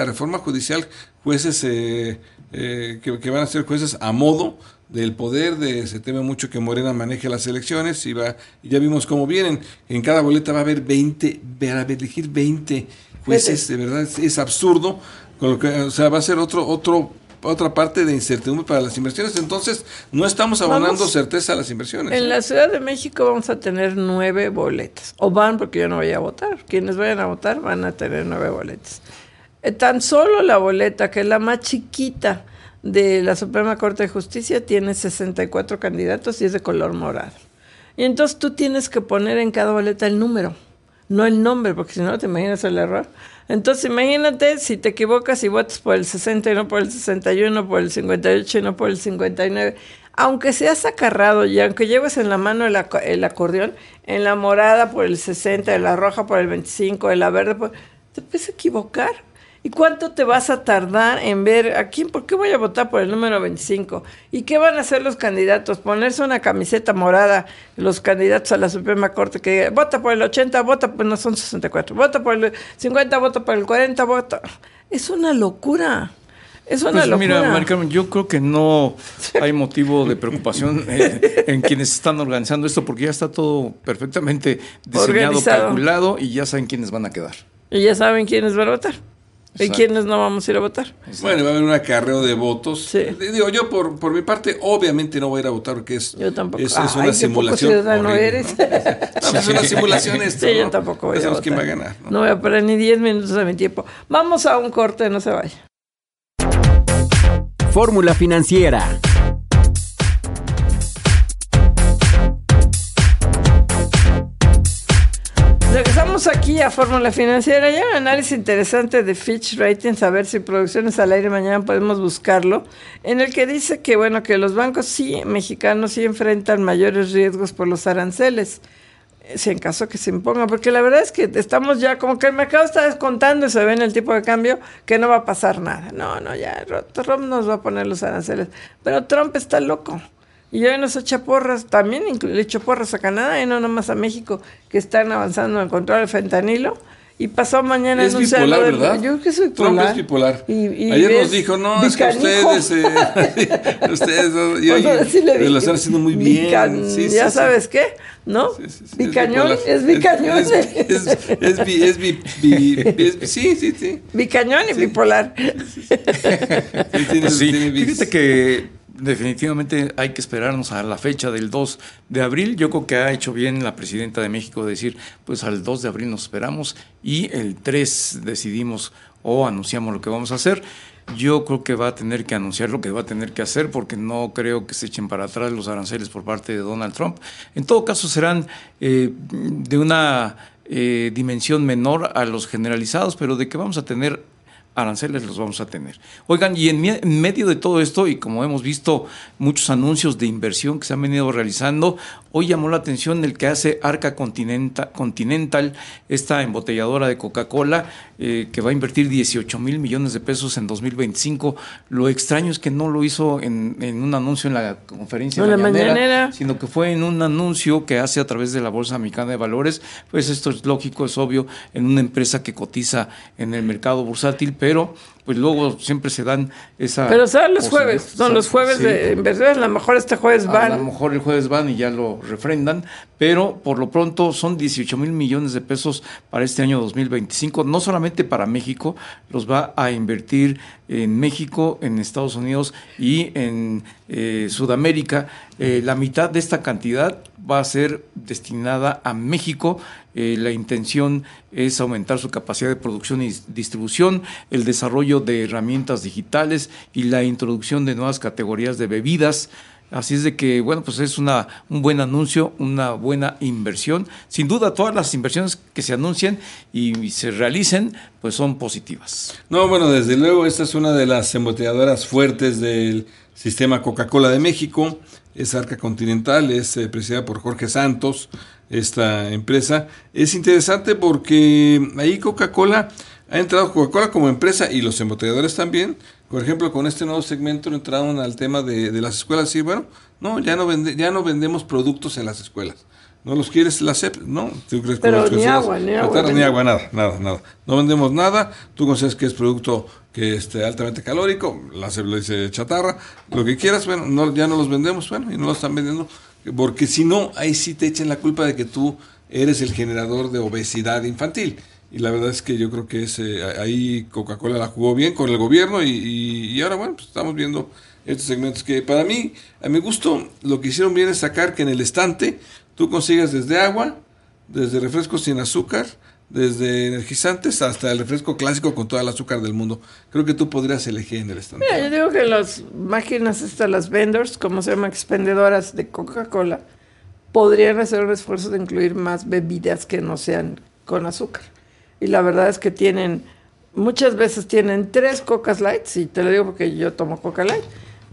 jueces que van a ser jueces a modo del poder, se teme mucho que Morena maneje las elecciones y ya vimos cómo vienen. En cada boleta va a haber elegir 20 jueces, de verdad es absurdo, con lo que, o sea, va a ser otra parte de incertidumbre para las inversiones. Entonces no estamos abonando certeza a las inversiones. En la Ciudad de México vamos a tener 9 boletas, o van, porque yo no voy a votar, quienes vayan a votar van a tener 9 boletas. Tan solo la boleta, que es la más chiquita de la Suprema Corte de Justicia, tiene 64 candidatos y es de color morado. Y entonces tú tienes que poner en cada boleta el número, no el nombre, porque si no te imaginas el error. Entonces imagínate si te equivocas y votas por el 60 y no por el 61, por el 58 y no por el 59. Aunque seas acarrado y aunque lleves en la mano el acordeón, en la morada por el 60, en la roja por el 25, en la verde te puedes equivocar. ¿Y cuánto te vas a tardar en ver por qué voy a votar por el número 25? ¿Y qué van a hacer los candidatos? Ponerse una camiseta morada, los candidatos a la Suprema Corte, que digan, vota por el 80, no son 64, vota por el 50, vota por el 40, vota. Es una locura. Es una Pues locura. mira, Mari Carmen, yo creo que no hay motivo de preocupación en quienes están organizando esto, porque ya está todo perfectamente diseñado, Organizado. calculado, y ya saben quiénes van a quedar. Y ya saben quiénes van a votar. Y Exacto. quiénes no vamos a ir a votar. Bueno, va a haber un acarreo de votos. Sí. Digo, yo por mi parte, obviamente no voy a ir a votar porque Yo tampoco. es Ay, una qué simulación. poco ciudadano horrible, eres. ¿no? No, es una simulación esto, Sí, ¿no? yo tampoco voy Ya a sabemos votar. quién va a ganar, ¿no? No voy a parar ni 10 minutos de mi tiempo. Vamos a un corte, no se vaya. Fórmula Financiera. Regresamos aquí a Fórmula Financiera. Ya un análisis interesante de Fitch Ratings, a ver si Producciones al Aire mañana podemos buscarlo, en el que dice que bueno, que los bancos mexicanos sí enfrentan mayores riesgos por los aranceles, si en caso que se imponga, porque la verdad es que estamos ya, como que el mercado está descontando y se ve en el tipo de cambio que no va a pasar nada. No, ya Trump nos va a poner los aranceles, pero Trump está loco. Y hoy nos echa porras, también le echó porras a Canadá y no nomás a México, que están avanzando en el control del fentanilo. Y pasó mañana Es bipolar, ¿verdad? Yo creo que es bipolar. Trump es bipolar. Y ayer ves, nos dijo, no, es que Bicanijo. ustedes, y Vamos a decirle lo están haciendo muy bien. Ya sabes qué, ¿no? Sí, Bicañón, bipolar. es bicañón. Sí. Bicañón y bipolar. Pues sí, fíjate que definitivamente hay que esperarnos a la fecha del 2 de abril. Yo creo que ha hecho bien la presidenta de México de decir, pues al 2 de abril nos esperamos y el 3 decidimos o anunciamos lo que vamos a hacer. Yo creo que va a tener que anunciar lo que va a tener que hacer, porque no creo que se echen para atrás los aranceles por parte de Donald Trump. En todo caso serán de una dimensión menor a los generalizados, pero de que vamos a tener aranceles los vamos a tener. Oigan, y en medio de todo esto, y como hemos visto muchos anuncios de inversión que se han venido realizando, hoy llamó la atención el que hace Arca Continental, esta embotelladora de Coca-Cola, que va a invertir 18 mil millones de pesos en 2025. Lo extraño es que no lo hizo en un anuncio en la conferencia mañanera, sino que fue en un anuncio que hace a través de la Bolsa Mexicana de Valores. Pues esto es lógico, es obvio, en una empresa que cotiza en el mercado bursátil, pero pues luego siempre se dan esa... Pero son los jueves, los jueves de inversiones, a lo mejor este jueves van. A lo mejor el jueves van y ya lo refrendan, pero por lo pronto son 18 mil millones de pesos para este año 2025, no solamente para México, los va a invertir en México, en Estados Unidos y en Sudamérica. La mitad de esta cantidad va a ser destinada a México. La intención es aumentar su capacidad de producción y distribución, el desarrollo de herramientas digitales y la introducción de nuevas categorías de bebidas. Así es de que, bueno, pues es un buen anuncio, una buena inversión. Sin duda, todas las inversiones que se anuncien y se realicen, pues son positivas. No, bueno, desde luego, esta es una de las embotelladoras fuertes del sistema Coca-Cola de México. Es Arca Continental, es presidida por Jorge Santos, esta empresa. Es interesante porque ahí Coca-Cola ha entrado como empresa y los embotelladores también. Por ejemplo, con este nuevo segmento entraron al tema de las escuelas. Y bueno, no, ya no vendemos productos en las escuelas. ¿No los quieres la SEP? No. ¿Tú crees Pero que ni agua, nada. No vendemos nada. Tú consideras que es producto que altamente calórico. La SEP lo dice chatarra. Lo que quieras, bueno, ya no los vendemos, bueno, y no los están vendiendo. Porque si no, ahí sí te echen la culpa de que tú eres el generador de obesidad infantil. Y la verdad es que yo creo que ahí Coca-Cola la jugó bien con el gobierno y ahora, bueno, pues estamos viendo estos segmentos que para mí, a mi gusto, lo que hicieron bien es sacar que en el estante tú consigas desde agua, desde refrescos sin azúcar, desde energizantes hasta el refresco clásico con todo el azúcar del mundo. Creo que tú podrías elegir en el estante. Mira, yo digo que las máquinas las vendors, como se llama, expendedoras de Coca-Cola, podrían hacer un esfuerzo de incluir más bebidas que no sean con azúcar. Y la verdad es que muchas veces tienen 3 Cocas Lights, y te lo digo porque yo tomo Coca Light,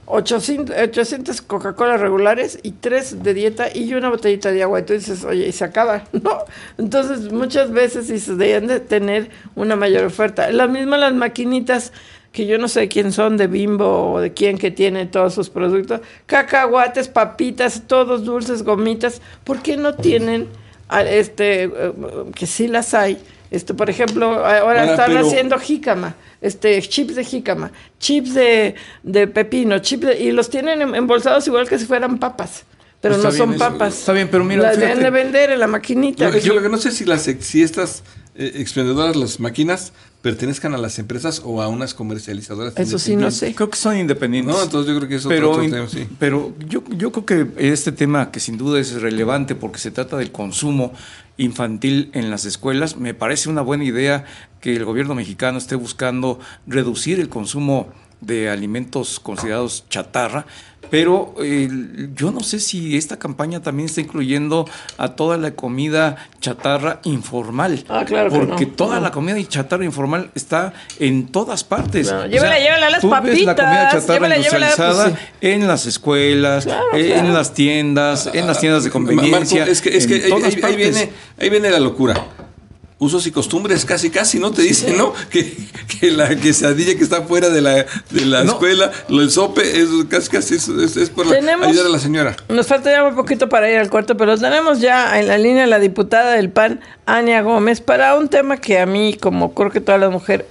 800 Coca-Cola regulares y 3 de dieta y una botellita de agua. Entonces dices, oye, y se acaba, ¿no? Entonces muchas veces dices, deben de tener una mayor oferta. Las maquinitas, que yo no sé quién son, de Bimbo o de quién, que tiene todos sus productos, cacahuates, papitas, todos dulces, gomitas, ¿por qué no tienen que sí las hay Por ejemplo, ahora están haciendo jícama, chips de jícama, chips de pepino, y los tienen embolsados igual que si fueran papas. Pero pues no son papas. Está bien, pero mira, las deben de vender en la maquinita. Yo lo que no sé si estas expendedoras, las máquinas, pertenezcan a las empresas o a unas comercializadoras. Eso sí, no sé. Creo que son independientes. No, entonces yo creo que es otro tema, sí. Pero yo creo que este tema, que sin duda es relevante porque se trata del consumo infantil en las escuelas, me parece una buena idea que el gobierno mexicano esté buscando reducir el consumo de alimentos considerados chatarra, pero yo no sé si esta campaña también está incluyendo a toda la comida chatarra informal. Claro, porque no. toda la comida chatarra informal está en todas partes. No, llévala las papitas. Ves la comida chatarra industrializada pues, en las escuelas, en las tiendas, en las tiendas de conveniencia. Marco, es que ahí viene la locura. Usos y costumbres, casi, ¿no? Te dicen, ¿no? Que la quesadilla que está fuera de la escuela, el sope, es casi es por ayudar a la señora. Nos falta ya un poquito para ir al cuarto, pero tenemos ya en la línea la diputada del PAN, Ania Gómez, para un tema que a mí, como creo que todas las mujeres,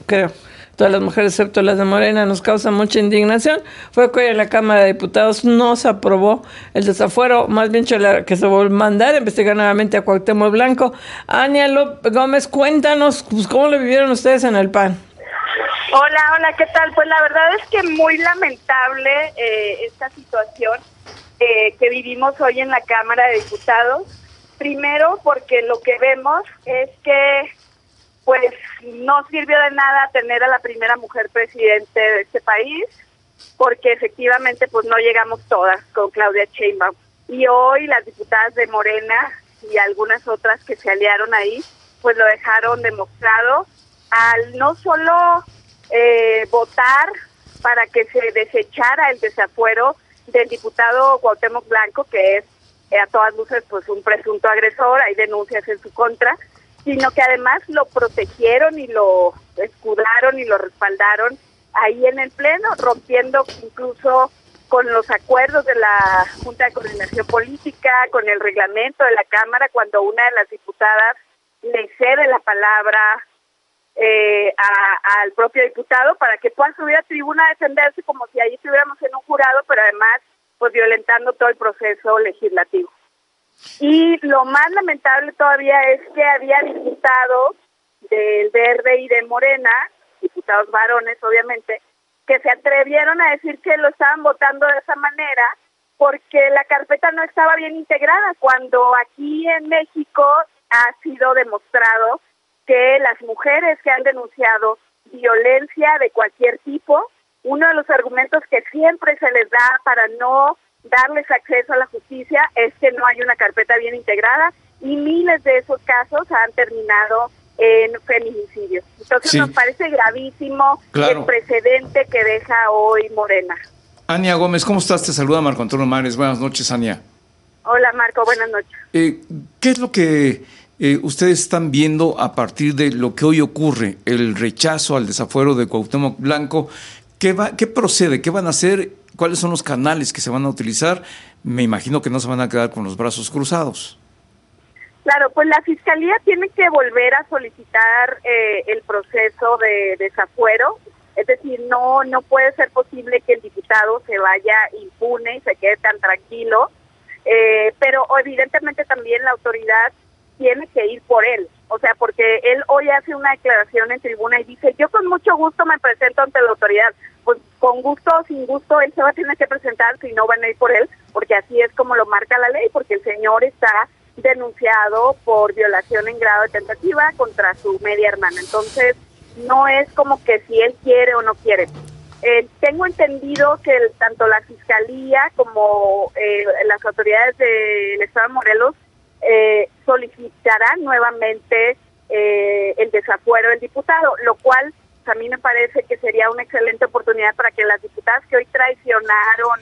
excepto las de Morena, nos causa mucha indignación, fue que hoy en la Cámara de Diputados no se aprobó el desafuero, más bien que se volvió a mandar a investigar nuevamente a Cuauhtémoc Blanco. Ania Gómez, cuéntanos, pues, ¿cómo lo vivieron ustedes en el PAN? Hola, ¿qué tal? Pues la verdad es que muy lamentable esta situación que vivimos hoy en la Cámara de Diputados. Primero, porque lo que vemos es que pues no sirvió de nada tener a la primera mujer presidente de este país, porque efectivamente pues no llegamos todas con Claudia Sheinbaum. Y hoy las diputadas de Morena y algunas otras que se aliaron ahí, pues lo dejaron demostrado al no solo votar para que se desechara el desafuero del diputado Cuauhtémoc Blanco, que es a todas luces pues un presunto agresor, hay denuncias en su contra, sino que además lo protegieron y lo escudaron y lo respaldaron ahí en el Pleno, rompiendo incluso con los acuerdos de la Junta de Coordinación Política, con el reglamento de la Cámara, cuando una de las diputadas le cede la palabra al propio diputado para que pueda subir a tribuna a defenderse como si ahí estuviéramos en un jurado, pero además pues violentando todo el proceso legislativo. Y lo más lamentable todavía es que había diputados del Verde y de Morena, diputados varones obviamente, que se atrevieron a decir que lo estaban votando de esa manera porque la carpeta no estaba bien integrada, cuando aquí en México ha sido demostrado que las mujeres que han denunciado violencia de cualquier tipo, uno de los argumentos que siempre se les da para no darles acceso a la justicia es que no hay una carpeta bien integrada, y miles de esos casos han terminado en feminicidios. Entonces nos parece gravísimo el precedente que deja hoy Morena. Ania Gómez, ¿cómo estás? Te saluda Marco Antonio Mares. Buenas noches, Ania. Hola, Marco, buenas noches. ¿Qué es lo que ustedes están viendo a partir de lo que hoy ocurre, el rechazo al desafuero de Cuauhtémoc Blanco? ¿Qué procede? ¿Qué van a hacer? ¿Cuáles son los canales que se van a utilizar? Me imagino que no se van a quedar con los brazos cruzados. Claro, pues la Fiscalía tiene que volver a solicitar el proceso de desafuero. Es decir, no puede ser posible que el diputado se vaya impune y se quede tan tranquilo, pero evidentemente también la autoridad tiene que ir por él, o sea, porque él hoy hace una declaración en tribuna y dice, yo con mucho gusto me presento ante la autoridad. Pues con gusto o sin gusto él se va a tener que presentar, si no van a ir por él, porque así es como lo marca la ley, porque el señor está denunciado por violación en grado de tentativa contra su media hermana. Entonces, no es como que si él quiere o no quiere. Tengo entendido que tanto la Fiscalía como las autoridades del Estado de Morelos solicitarán nuevamente el desafuero del diputado, lo cual a mí me parece que sería una excelente oportunidad para que las diputadas que hoy traicionaron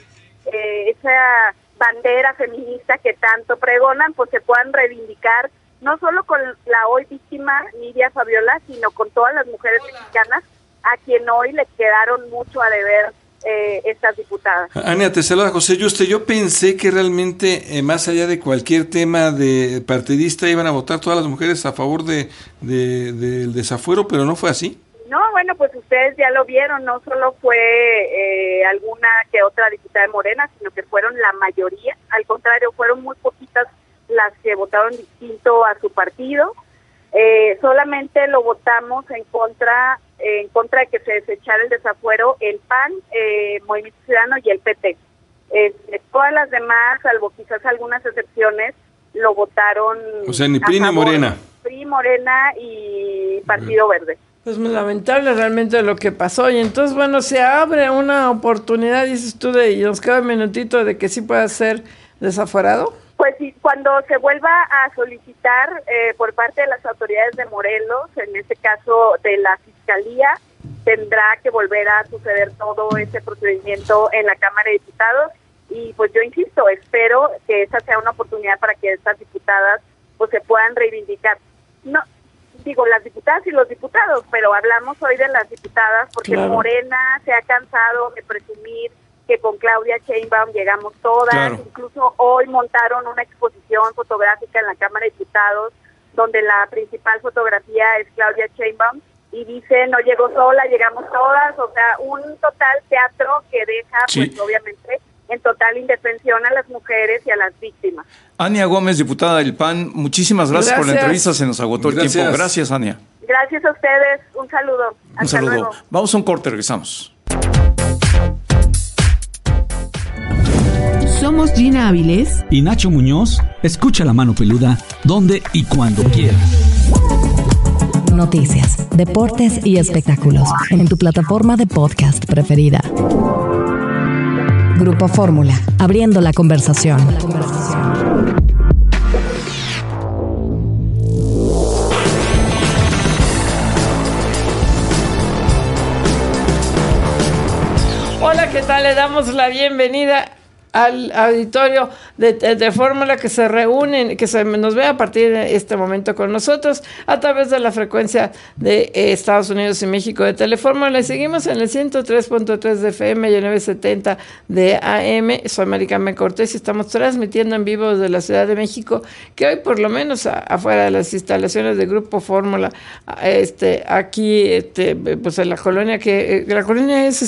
esa bandera feminista que tanto pregonan, pues se puedan reivindicar no solo con la hoy víctima Nidia Fabiola, sino con todas las mujeres mexicanas a quien hoy le quedaron mucho a deber estas diputadas. Ania, te saluda José Yuste. Yo pensé que realmente, más allá de cualquier tema de partidista, iban a votar todas las mujeres a favor del desafuero, pero no fue así. No, bueno, pues ustedes ya lo vieron, no solo fue alguna que otra diputada de Morena, sino que fueron la mayoría. Al contrario, fueron muy poquitas las que votaron distinto a su partido. Solamente lo votamos en contra de que se desechara el desafuero el PAN, Movimiento Ciudadano y el PT. Todas las demás, salvo quizás algunas excepciones, lo votaron. O sea, ni PRI ni Morena. PRI, Morena y Partido Verde. Pues muy lamentable realmente lo que pasó. Y entonces, bueno, se abre una oportunidad, dices tú, y nos queda un minutito de que sí pueda ser desaforado. Pues sí, cuando se vuelva a solicitar por parte de las autoridades de Morelos, en este caso de la Fiscalía, tendrá que volver a suceder todo ese procedimiento en la Cámara de Diputados. Y pues yo insisto, espero que esa sea una oportunidad para que estas diputadas pues se puedan reivindicar. No digo las diputadas y los diputados, pero hablamos hoy de las diputadas porque claro, Morena se ha cansado de presumir que con Claudia Sheinbaum llegamos todas, claro. Incluso hoy montaron una exposición fotográfica en la Cámara de Diputados donde la principal fotografía es Claudia Sheinbaum y dice no llegó sola, llegamos todas, o sea, un total teatro que deja sí, pues obviamente en total indefensión a las mujeres y a las víctimas. Ania Gómez, diputada del PAN, muchísimas gracias por la entrevista, se nos agotó el tiempo. Gracias, Ania. Gracias a ustedes, un saludo. Un saludo. Luego. Vamos a un corte, regresamos. Somos Gina Áviles y Nacho Muñoz. Escucha La Mano Peluda donde y cuando quieras. Noticias, deportes y espectáculos en tu plataforma de podcast preferida. Grupo Fórmula, abriendo la conversación. Hola, ¿qué tal? Le damos la bienvenida al auditorio de Fórmula que se reúnen, que se nos ve a partir de este momento con nosotros a través de la frecuencia de Estados Unidos y México de Telefórmula. Y seguimos en el 103.3 de FM y el 970 de AM. Soy Maricarmen Cortés y estamos transmitiendo en vivo desde la Ciudad de México, que hoy por lo menos afuera de las instalaciones de Grupo Fórmula, aquí, pues en la colonia, que la colonia es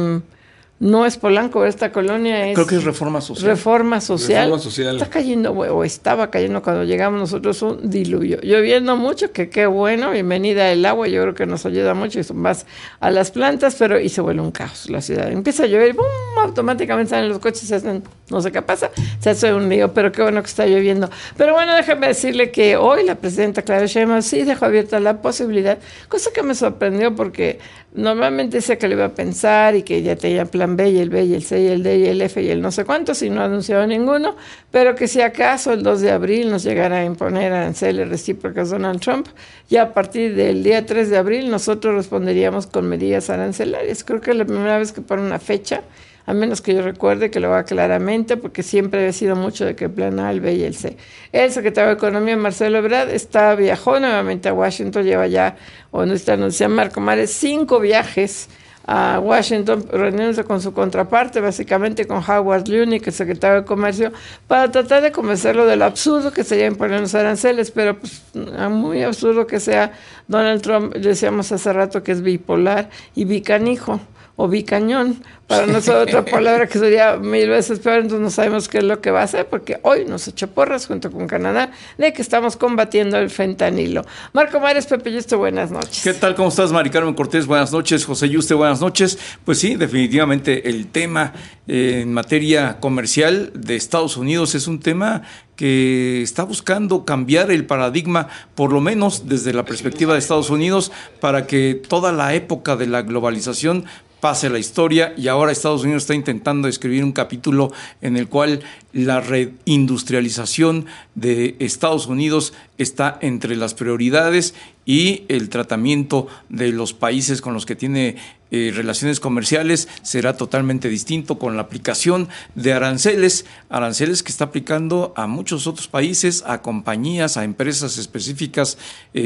no es Polanco, esta colonia es... Creo que es Reforma Social. Reforma Social. Está cayendo, o estaba cayendo cuando llegamos nosotros un diluvio. Lloviendo mucho, que qué bueno, bienvenida el agua, yo creo que nos ayuda mucho, y más a las plantas, pero y se vuelve un caos la ciudad. Empieza a llover, ¡bum!, automáticamente salen los coches, se hacen, no sé qué pasa, se hace un lío, pero qué bueno que está lloviendo. Pero bueno, déjame decirle que hoy la presidenta Claudia Sheinbaum sí dejó abierta la posibilidad, cosa que me sorprendió porque normalmente decía que lo iba a pensar y que ya tenía plan B y el B y el C y el D y el F y el no sé cuántos y no ha anunciado ninguno, pero que si acaso el 2 de abril nos llegara a imponer aranceles recíprocos Donald Trump, ya a partir del día 3 de abril nosotros responderíamos con medidas arancelarias. Creo que es la primera vez que pone una fecha, a menos que yo recuerde que lo haga claramente, porque siempre había sido mucho de que el plan A, el B y el C. El secretario de Economía, Marcelo Ebrard, viajó nuevamente a Washington, lleva ya, o no está anunciando Marco Mares, 5 viajes a Washington, reuniéndose con su contraparte, básicamente con Howard Lutnick, el secretario de Comercio, para tratar de convencerlo de lo absurdo que sería imponer los aranceles, pero pues, muy absurdo que sea Donald Trump, decíamos hace rato que es bipolar y bicanijo, o bicañón, para no ser otra palabra que sería 1000 veces peor, entonces no sabemos qué es lo que va a hacer, porque hoy nos echó porras junto con Canadá de que estamos combatiendo el fentanilo. Marco Mares, Pepe Yuste, buenas noches. ¿Qué tal? ¿Cómo estás, Mari Carmen Cortés? Buenas noches. José Yuste, buenas noches. Pues sí, definitivamente el tema en materia comercial de Estados Unidos es un tema que está buscando cambiar el paradigma, por lo menos desde la perspectiva de Estados Unidos, para que toda la época de la globalización pase la historia, y ahora Estados Unidos está intentando escribir un capítulo en el cual la reindustrialización de Estados Unidos está entre las prioridades y el tratamiento de los países con los que tiene relaciones comerciales será totalmente distinto con la aplicación de aranceles que está aplicando a muchos otros países, a compañías, a empresas específicas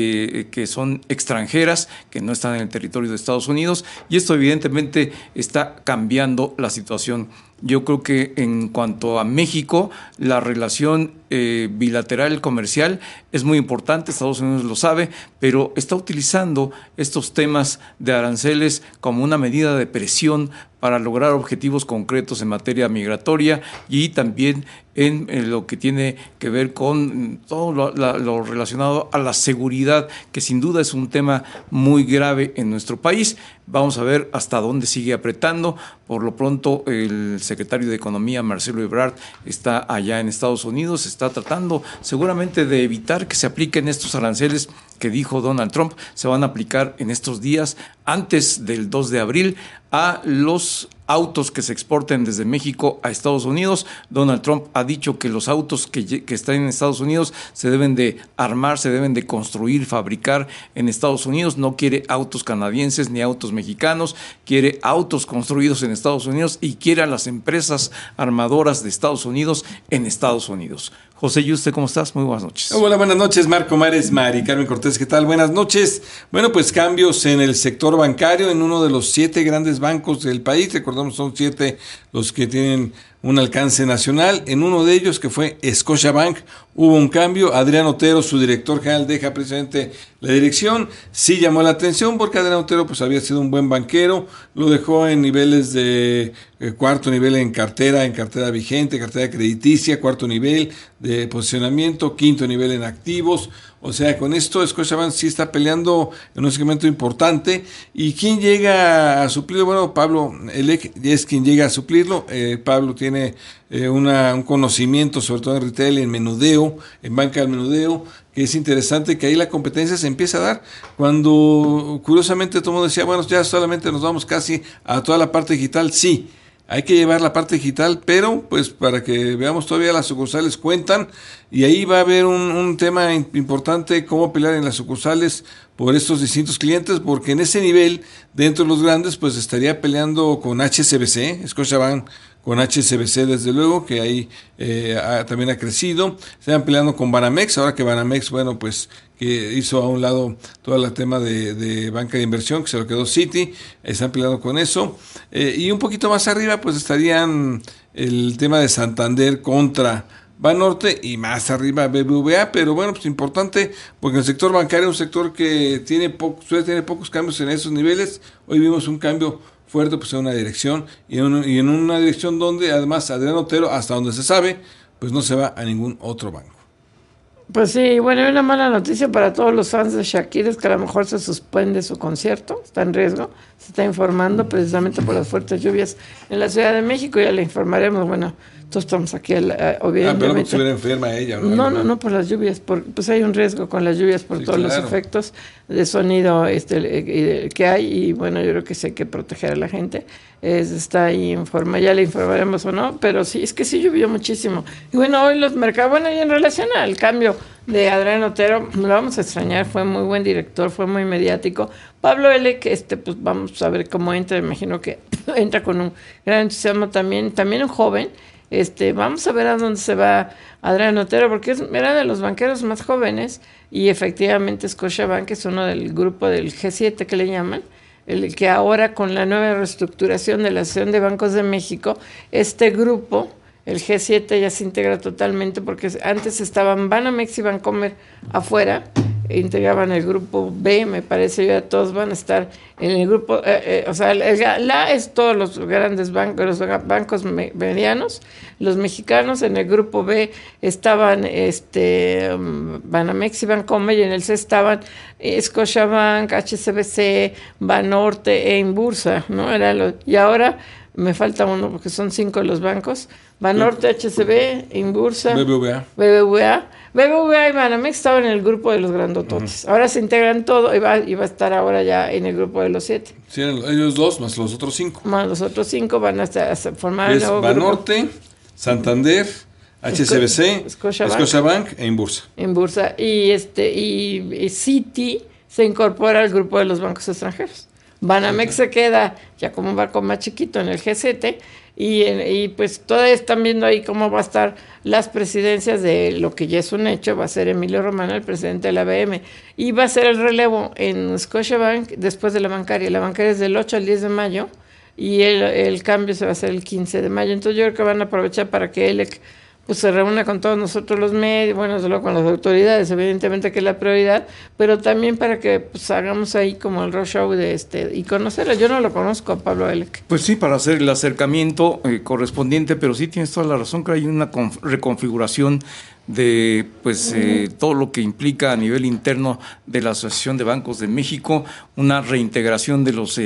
que son extranjeras, que no están en el territorio de Estados Unidos, y esto evidentemente está cambiando la situación. Yo creo que en cuanto a México, la relación bilateral comercial es muy importante, Estados Unidos lo sabe, pero está utilizando estos temas de aranceles como una medida de presión para lograr objetivos concretos en materia migratoria y también en lo que tiene que ver con todo lo relacionado a la seguridad, que sin duda es un tema muy grave en nuestro país. Vamos a ver hasta dónde sigue apretando. Por lo pronto, el secretario de Economía, Marcelo Ebrard, está allá en Estados Unidos, está tratando seguramente de evitar que se apliquen estos aranceles que dijo Donald Trump, se van a aplicar en estos días, antes del 2 de abril, a los autos que se exporten desde México a Estados Unidos. Donald Trump ha dicho que los autos que están en Estados Unidos se deben de armar, se deben de construir, fabricar en Estados Unidos. No quiere autos canadienses ni autos mexicanos, quiere autos construidos en Estados Unidos y quiere a las empresas armadoras de Estados Unidos en Estados Unidos. José Yuste, ¿cómo estás? Muy buenas noches. Hola, buenas noches, Marco Mares, Mari Carmen Cortés, ¿qué tal? Buenas noches. Bueno, pues cambios en el sector bancario, en uno de los 7 grandes bancos del país. Recordamos, son 7 los que tienen un alcance nacional. En uno de ellos, que fue Scotiabank, hubo un cambio. Adrián Otero, su director general, deja precisamente la dirección. Sí llamó la atención porque Adrián Otero pues había sido un buen banquero, lo dejó en niveles de cuarto nivel en cartera vigente, cartera crediticia, cuarto nivel de posicionamiento, quinto nivel en activos. O sea, con esto Scotiabank sí está peleando en un segmento importante. ¿Y quién llega a suplirlo? Bueno, Pablo Elec es quien llega a suplirlo. Pablo tiene un conocimiento, sobre todo en retail, en menudeo, en banca del menudeo, que es interesante que ahí la competencia se empieza a dar. Cuando curiosamente todo el mundo decía, bueno, ya solamente nos vamos casi a toda la parte digital, sí. Hay que llevar la parte digital, pero pues para que veamos todavía las sucursales cuentan, y ahí va a haber un tema importante, cómo pelear en las sucursales por estos distintos clientes, porque en ese nivel, dentro de los grandes, pues estaría peleando con HSBC, Scotiabank con HSBC desde luego, que ahí también ha crecido. Están peleando con Banamex, ahora que Banamex, bueno, pues que hizo a un lado todo el tema de banca de inversión, que se lo quedó Citi, están peleando con eso. Y un poquito más arriba, pues estarían el tema de Santander contra Banorte, y más arriba BBVA, pero bueno, pues importante, porque el sector bancario es un sector que suele tener pocos cambios en esos niveles. Hoy vimos un cambio fuerte pues en una dirección, y en una dirección donde además Adrián Otero, hasta donde se sabe, pues no se va a ningún otro banco. Pues sí, bueno, hay una mala noticia para todos los fans de Shakira, es que a lo mejor se suspende su concierto, está en riesgo, se está informando precisamente por las fuertes lluvias en la Ciudad de México, ya le informaremos, bueno, todos estamos aquí, obviamente. Pero no estuviera enferma ella. No, por las lluvias, pues hay un riesgo con las lluvias por todos los efectos de sonido que hay, y bueno, yo creo que sí hay que proteger a la gente. Está ahí en forma, ya le informaremos o no, pero sí, es que sí llovió muchísimo. Y bueno, hoy los mercados, bueno, y en relación al cambio de Adrián Otero, lo vamos a extrañar, fue muy buen director, fue muy mediático. Pablo Elec, pues vamos a ver cómo entra, imagino que entra con un gran entusiasmo también un joven. Vamos a ver a dónde se va Adrián Otero, porque era de los banqueros más jóvenes, y efectivamente Scotiabank es uno del grupo del G7 que le llaman, el que ahora con la nueva reestructuración de la Asociación de Bancos de México, este grupo, el G7, ya se integra totalmente, porque antes estaban Banamex y Bancomer afuera, integraban el grupo B, me parece, ya todos van a estar en el grupo, o sea, la es todos los grandes bancos, los bancos medianos, los mexicanos. En el grupo B estaban Banamex y Bancomer, y en el C estaban Scotiabank, HSBC, Banorte e Inbursa, ¿no? Y ahora me falta uno porque son 5 los bancos: Banorte, HSB, Inbursa, BBVA y Banamex estaban en el grupo de los grandototes. Ahora se integran todo y va a estar ahora ya en el grupo de los 7. Sí, ellos 2 más los otros 5. Más los otros 5 van a formar el nuevo Banorte, grupo. Santander, HSBC, Scotiabank e Inbursa. Y Citi se incorpora al grupo de los bancos extranjeros. Banamex se queda ya como un barco más chiquito en el G7 y pues todavía están viendo ahí cómo va a estar las presidencias de lo que ya es un hecho. Va a ser Emilio Romano el presidente de la ABM y va a ser el relevo en Scotiabank después de la bancaria. La bancaria es del 8 al 10 de mayo y el cambio se va a hacer el 15 de mayo. Entonces yo creo que van a aprovechar para que ELEC pues se reúna con todos nosotros los medios, bueno, solo con las autoridades, evidentemente que es la prioridad, pero también para que pues hagamos ahí como el roadshow de y conocerlo. Yo no lo conozco a Pablo ELEC. Pues sí, para hacer el acercamiento correspondiente, pero sí tienes toda la razón que hay una reconfiguración de todo lo que implica a nivel interno de la Asociación de Bancos de México, una reintegración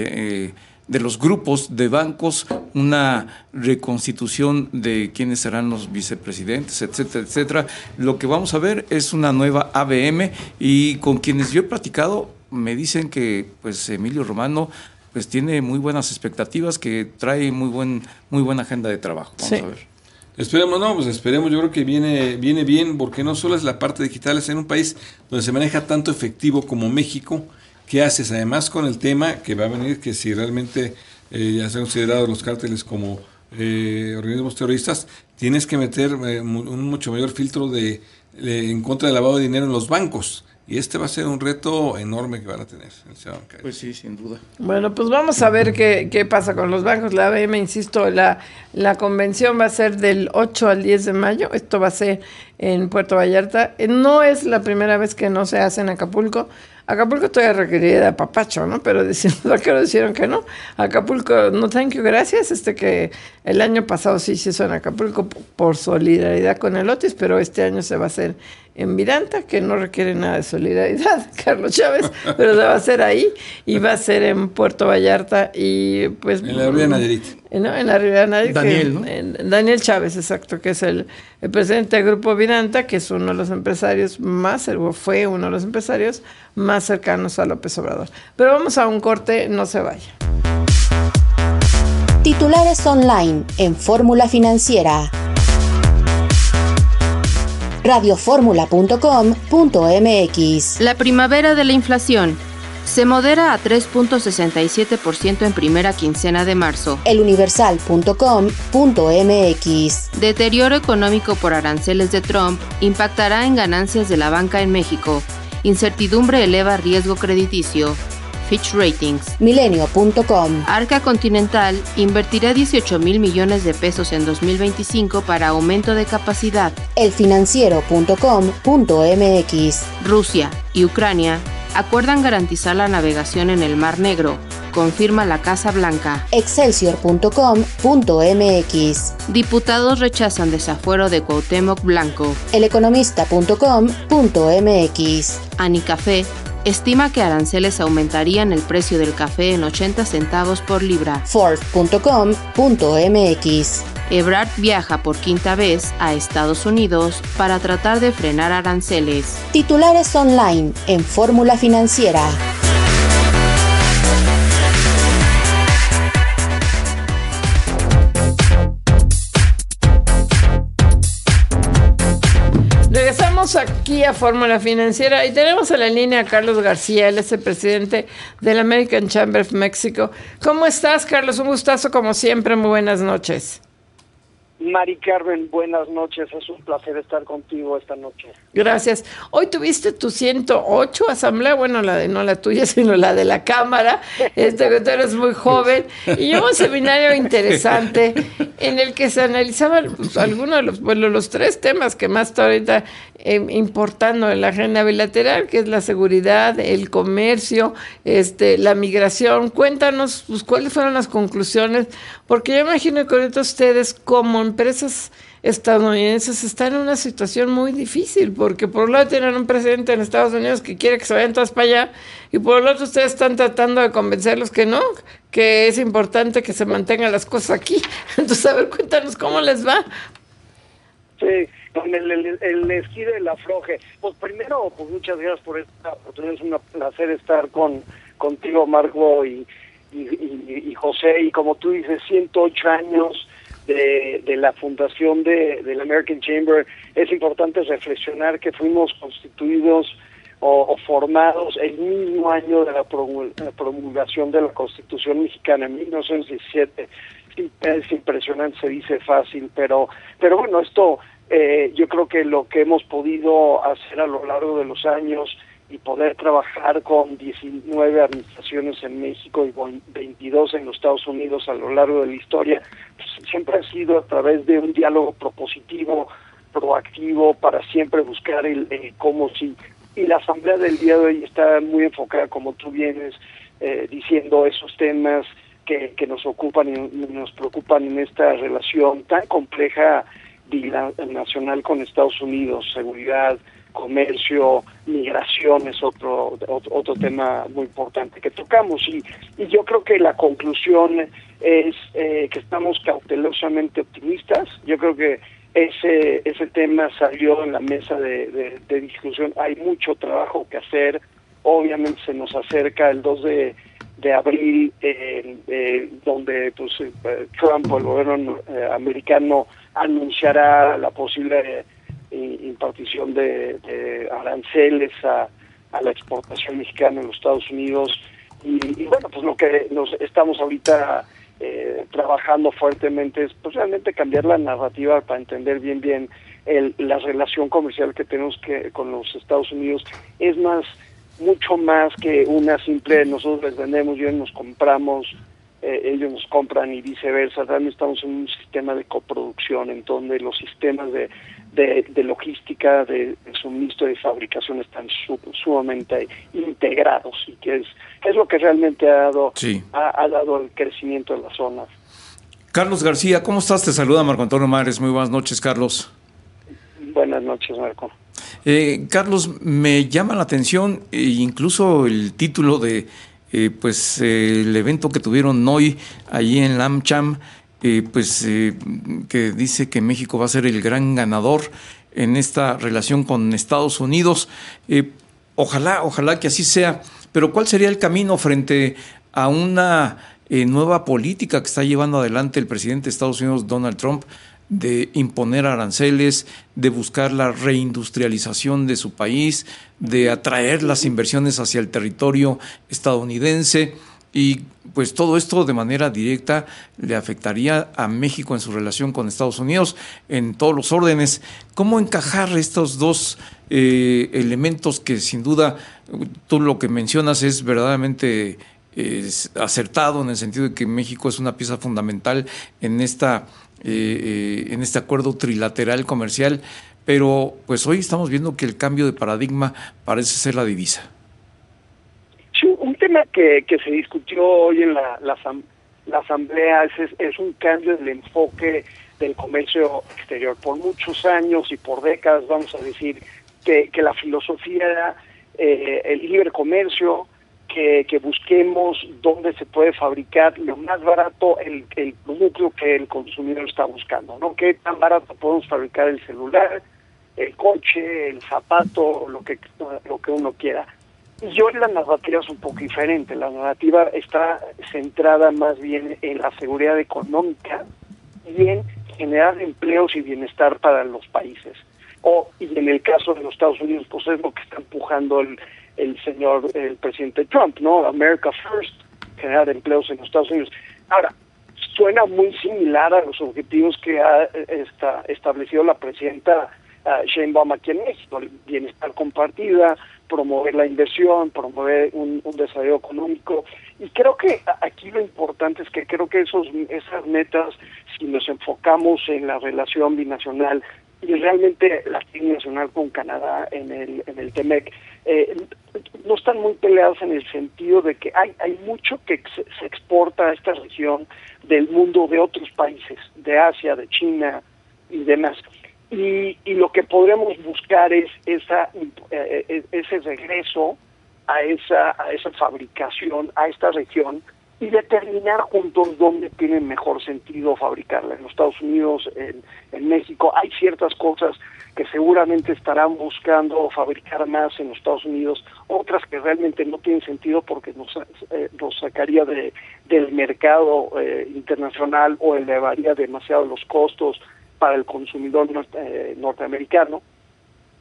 de los grupos de bancos, una reconstitución de quiénes serán los vicepresidentes, etcétera, etcétera. Lo que vamos a ver es una nueva ABM y con quienes yo he platicado me dicen que pues Emilio Romano pues tiene muy buenas expectativas, que trae muy buena agenda de trabajo. Vamos a ver. Esperemos, yo creo que viene bien, porque no solo es la parte digital, es en un país donde se maneja tanto efectivo como México. ¿Qué haces además con el tema que va a venir, que si realmente ya se han considerado los cárteles como organismos terroristas, tienes que meter un mucho mayor filtro en contra del lavado de dinero en los bancos? Y este va a ser un reto enorme que van a tener el sistema bancario. Pues sí, sin duda. Bueno, pues vamos a ver qué pasa con los bancos. La ABM, insisto, la convención va a ser del 8 al 10 de mayo. Esto va a ser en Puerto Vallarta. No es la primera vez que no se hace en Acapulco. Acapulco todavía requería de apapacho, ¿no? Pero dijeron que no. Acapulco, no, thank you, gracias. Que el año pasado sí se hizo en Acapulco por solidaridad con el Otis, pero este año se va a hacer en Vidanta, que no requiere nada de solidaridad, Carlos Chávez, pero se va a hacer ahí y va a ser en Puerto Vallarta y pues... En la Ribera Nayarit. No, en la Ribera Nayarit. Daniel, ¿no? Daniel Chávez, exacto, que es el presidente del Grupo Vidanta, que es uno de los empresarios fue uno de los empresarios más cercanos a López Obrador. Pero vamos a un corte, no se vaya. Titulares online en Fórmula Financiera. radioformula.com.mx. La primavera de la inflación se modera a 3.67% en primera quincena de marzo. eluniversal.com.mx. Deterioro económico por aranceles de Trump impactará en ganancias de la banca en México. Incertidumbre eleva riesgo crediticio. Fitch Ratings. Milenio.com. Arca Continental invertirá 18,000 millones de pesos en 2025 para aumento de capacidad. Elfinanciero.com.mx. Rusia y Ucrania acuerdan garantizar la navegación en el Mar Negro, confirma la Casa Blanca. Excelsior.com.mx. Diputados rechazan desafuero de Cuauhtémoc Blanco. Eleconomista.com.mx. Anicafé estima que aranceles aumentarían el precio del café en 80 centavos por libra. Forbes.com.mx. Ebrard viaja por quinta vez a Estados Unidos para tratar de frenar aranceles. Titulares online en Fórmula Financiera. Regresamos aquí a Fórmula Financiera y tenemos en la línea a Carlos García, él es el presidente del American Chamber of Mexico. ¿Cómo estás, Carlos? Un gustazo como siempre, muy buenas noches. Mari Carmen, buenas noches, es un placer estar contigo esta noche. Gracias. Hoy tuviste tu 108 asamblea, bueno, no la tuya, sino la de la Cámara, que tú eres muy joven, y hubo un seminario interesante en el que se analizaban algunos de los tres temas que más está ahorita importando en la agenda bilateral, que es la seguridad, el comercio, la migración. Cuéntanos, cuáles fueron las conclusiones, porque yo imagino que ahorita ustedes como empresas estadounidenses están en una situación muy difícil, porque por un lado tienen un presidente en Estados Unidos que quiere que se vayan todas para allá, y por el otro ustedes están tratando de convencerlos que no, que es importante que se mantengan las cosas aquí. Entonces, a ver, cuéntanos cómo les va. Sí, con el esquí del afloje. Pues primero, pues muchas gracias por esta oportunidad, es un placer estar contigo, Marco, y José, y como tú dices, 108 años de la fundación del American Chamber. Es importante reflexionar que fuimos constituidos o formados el mismo año de la promulgación de la Constitución mexicana en 1917. Sí, es impresionante, se dice fácil, pero bueno, esto yo creo que lo que hemos podido hacer a lo largo de los años y poder trabajar con 19 administraciones en México y 22 en los Estados Unidos a lo largo de la historia, pues, siempre ha sido a través de un diálogo propositivo, proactivo, para siempre buscar el cómo sí. Y la asamblea del día de hoy está muy enfocada, como tú vienes diciendo, esos temas que nos ocupan y nos preocupan en esta relación tan compleja binacional con Estados Unidos: seguridad, comercio, migración es otro tema muy importante que tocamos, y yo creo que la conclusión es que estamos cautelosamente optimistas. Yo creo que ese tema salió en la mesa de discusión. Hay mucho trabajo que hacer. Obviamente se nos acerca el 2 de abril, donde pues Trump o el gobierno americano anunciará la posible impartición de aranceles a la exportación mexicana en los Estados Unidos, y bueno, pues lo que nos estamos ahorita trabajando fuertemente es pues realmente cambiar la narrativa para entender bien la relación comercial que tenemos con los Estados Unidos. Es mucho más que una simple nosotros les vendemos y ellos nos compramos, ellos nos compran y viceversa. Realmente estamos en un sistema de coproducción en donde los sistemas de logística, de suministro y fabricación están sumamente integrados, y que es lo que realmente ha dado el crecimiento de la zona. Carlos García, ¿cómo estás? Te saluda Marco Antonio Mares. Muy buenas noches, Carlos. Buenas noches, Marco. Carlos, me llama la atención incluso el título de el evento que tuvieron hoy allí en la AmCham, que dice que México va a ser el gran ganador en esta relación con Estados Unidos. Ojalá que así sea, pero ¿cuál sería el camino frente a una nueva política que está llevando adelante el presidente de Estados Unidos, Donald Trump, de imponer aranceles, de buscar la reindustrialización de su país, de atraer las inversiones hacia el territorio estadounidense? Y pues todo esto de manera directa le afectaría a México en su relación con Estados Unidos en todos los órdenes. ¿Cómo encajar estos dos elementos que sin duda tú lo que mencionas es verdaderamente acertado, en el sentido de que México es una pieza fundamental en este acuerdo trilateral comercial, pero pues hoy estamos viendo que el cambio de paradigma parece ser la divisa? Sí, un tema que se discutió hoy en la asamblea es un cambio del enfoque del comercio exterior. Por muchos años y por décadas, vamos a decir, que la filosofía era el libre comercio, que busquemos dónde se puede fabricar lo más barato el producto que el consumidor está buscando, ¿no? ¿Qué tan barato podemos fabricar el celular, el coche, el zapato, lo que uno quiera? Y hoy la narrativa es un poco diferente. La narrativa está centrada más bien en la seguridad económica y en generar empleos y bienestar para los países. Y en el caso de los Estados Unidos, pues es lo que está empujando el presidente Trump, ¿no? America First, generar empleos en los Estados Unidos. Ahora, suena muy similar a los objetivos que ha establecido la presidenta Sheinbaum aquí en México: el bienestar compartida, promover la inversión, promover un desarrollo económico. Y creo que aquí lo importante es que creo que esas metas, si nos enfocamos en la relación binacional y realmente la nacional con Canadá en el TEMEC, no están muy peleadas, en el sentido de que hay mucho que se exporta a esta región del mundo de otros países, de Asia, de China y demás. Y lo que podremos buscar es ese regreso a esa fabricación, a esta región, y determinar juntos dónde tiene mejor sentido fabricarla. En los Estados Unidos, en México, hay ciertas cosas que seguramente estarán buscando fabricar más en los Estados Unidos, otras que realmente no tienen sentido porque nos sacaría del mercado internacional o elevaría demasiado los costos para el consumidor norteamericano.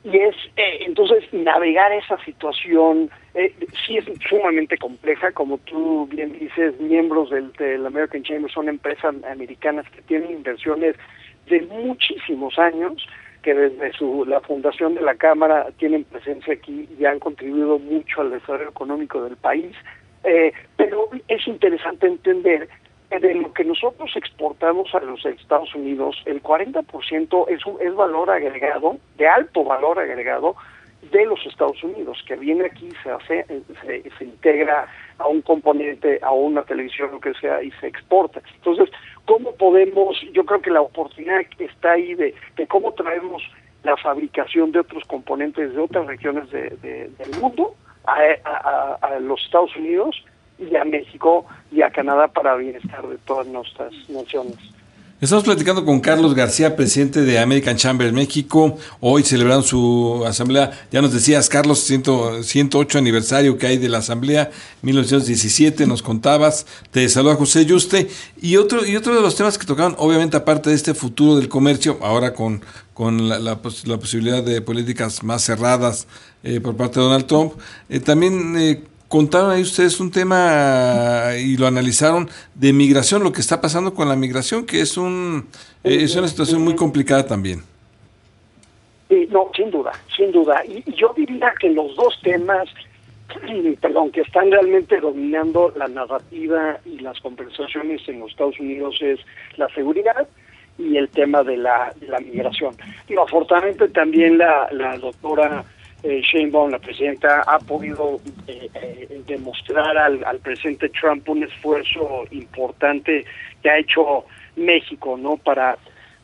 Y es, entonces, navegar esa situación sí es sumamente compleja. Como tú bien dices, miembros del American Chamber son empresas americanas que tienen inversiones de muchísimos años, que desde la fundación de la Cámara tienen presencia aquí y han contribuido mucho al desarrollo económico del país. Pero es interesante entender que de lo que nosotros exportamos a los Estados Unidos, el 40% es valor agregado, de alto valor agregado, de los Estados Unidos, que viene aquí, se integra a un componente, a una televisión, lo que sea, y se exporta. Entonces, ¿cómo podemos? Yo creo que la oportunidad está ahí de cómo traemos la fabricación de otros componentes de otras regiones del mundo a los Estados Unidos y a México y a Canadá para bienestar de todas nuestras naciones. Estamos platicando con Carlos García, presidente de American Chamber México. Hoy celebraron su asamblea. Ya nos decías, Carlos, 108 aniversario que hay de la asamblea, 1917, nos contabas. Te saluda José Yuste. Y otro de los temas que tocaron, obviamente, aparte de este futuro del comercio, ahora con la posibilidad de políticas más cerradas por parte de Donald Trump, también contaron ahí ustedes un tema y lo analizaron de migración, lo que está pasando con la migración, que es una situación muy complicada también. No, sin duda. Y yo diría que los dos temas, que están realmente dominando la narrativa y las conversaciones en los Estados Unidos es la seguridad y el tema de la migración. Y afortunadamente también la doctora Sheinbaum, la presidenta, ha podido demostrar al presidente Trump un esfuerzo importante que ha hecho México, ¿no? Para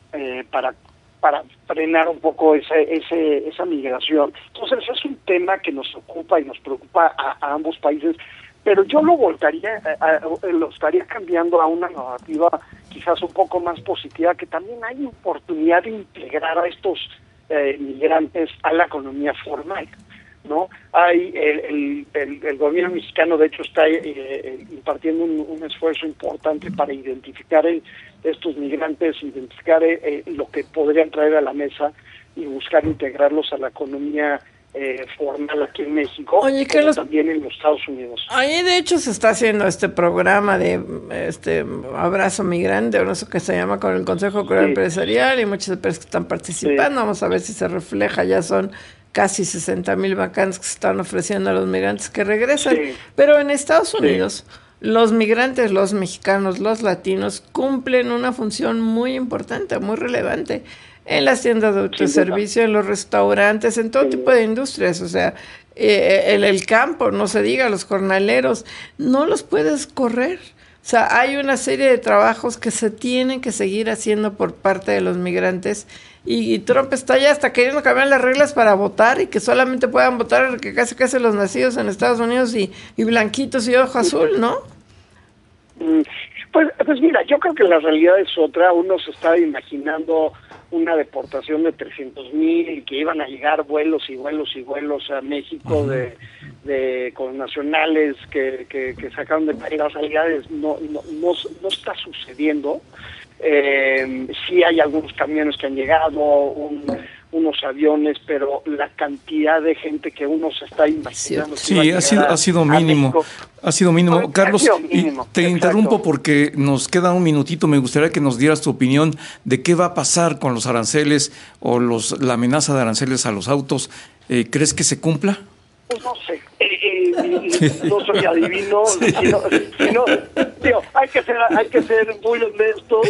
frenar un poco esa migración. Entonces es un tema que nos ocupa y nos preocupa a ambos países, pero yo lo estaría cambiando a una narrativa quizás un poco más positiva, que también hay oportunidad de integrar a estos migrantes a la economía formal, ¿no? Hay el gobierno mexicano, de hecho, está impartiendo un esfuerzo importante para identificar estos migrantes, identificar lo que podrían traer a la mesa y buscar integrarlos a la economía formal aquí en México. Oye, también en los Estados Unidos. Ahí de hecho se está haciendo este programa de abrazo migrante, o no sé qué se llama, con el Consejo Coreano Empresarial, y muchas empresas que están participando. Vamos a ver si se refleja. Ya son casi 60,000 vacantes que se están ofreciendo a los migrantes que regresan. Pero en Estados Unidos los migrantes, los mexicanos, los latinos cumplen una función muy importante, muy relevante en las tiendas de autoservicio, en los restaurantes, en todo tipo de industrias. O sea, el campo, no se diga, los jornaleros, no los puedes correr. O sea, hay una serie de trabajos que se tienen que seguir haciendo por parte de los migrantes, y Trump está ya hasta queriendo cambiar las reglas para votar, y que solamente puedan votar que casi los nacidos en Estados Unidos y blanquitos y ojo azul, ¿no? Pues mira, yo creo que la realidad es otra. Uno se estaba imaginando una deportación de 300,000 y que iban a llegar vuelos y vuelos y vuelos a México de connacionales que sacaron de París. Las realidades no está sucediendo. Sí hay algunos camiones que han llegado, unos aviones, pero la cantidad de gente que uno se está imaginando. Sí, ha sido mínimo. Ha sido mínimo. Carlos, te interrumpo porque nos queda un minutito. Me gustaría que nos dieras tu opinión de qué va a pasar con los aranceles o la amenaza de aranceles a los autos. ¿Crees que se cumpla? Pues no sé. No soy adivino, sino hay que ser muy honestos.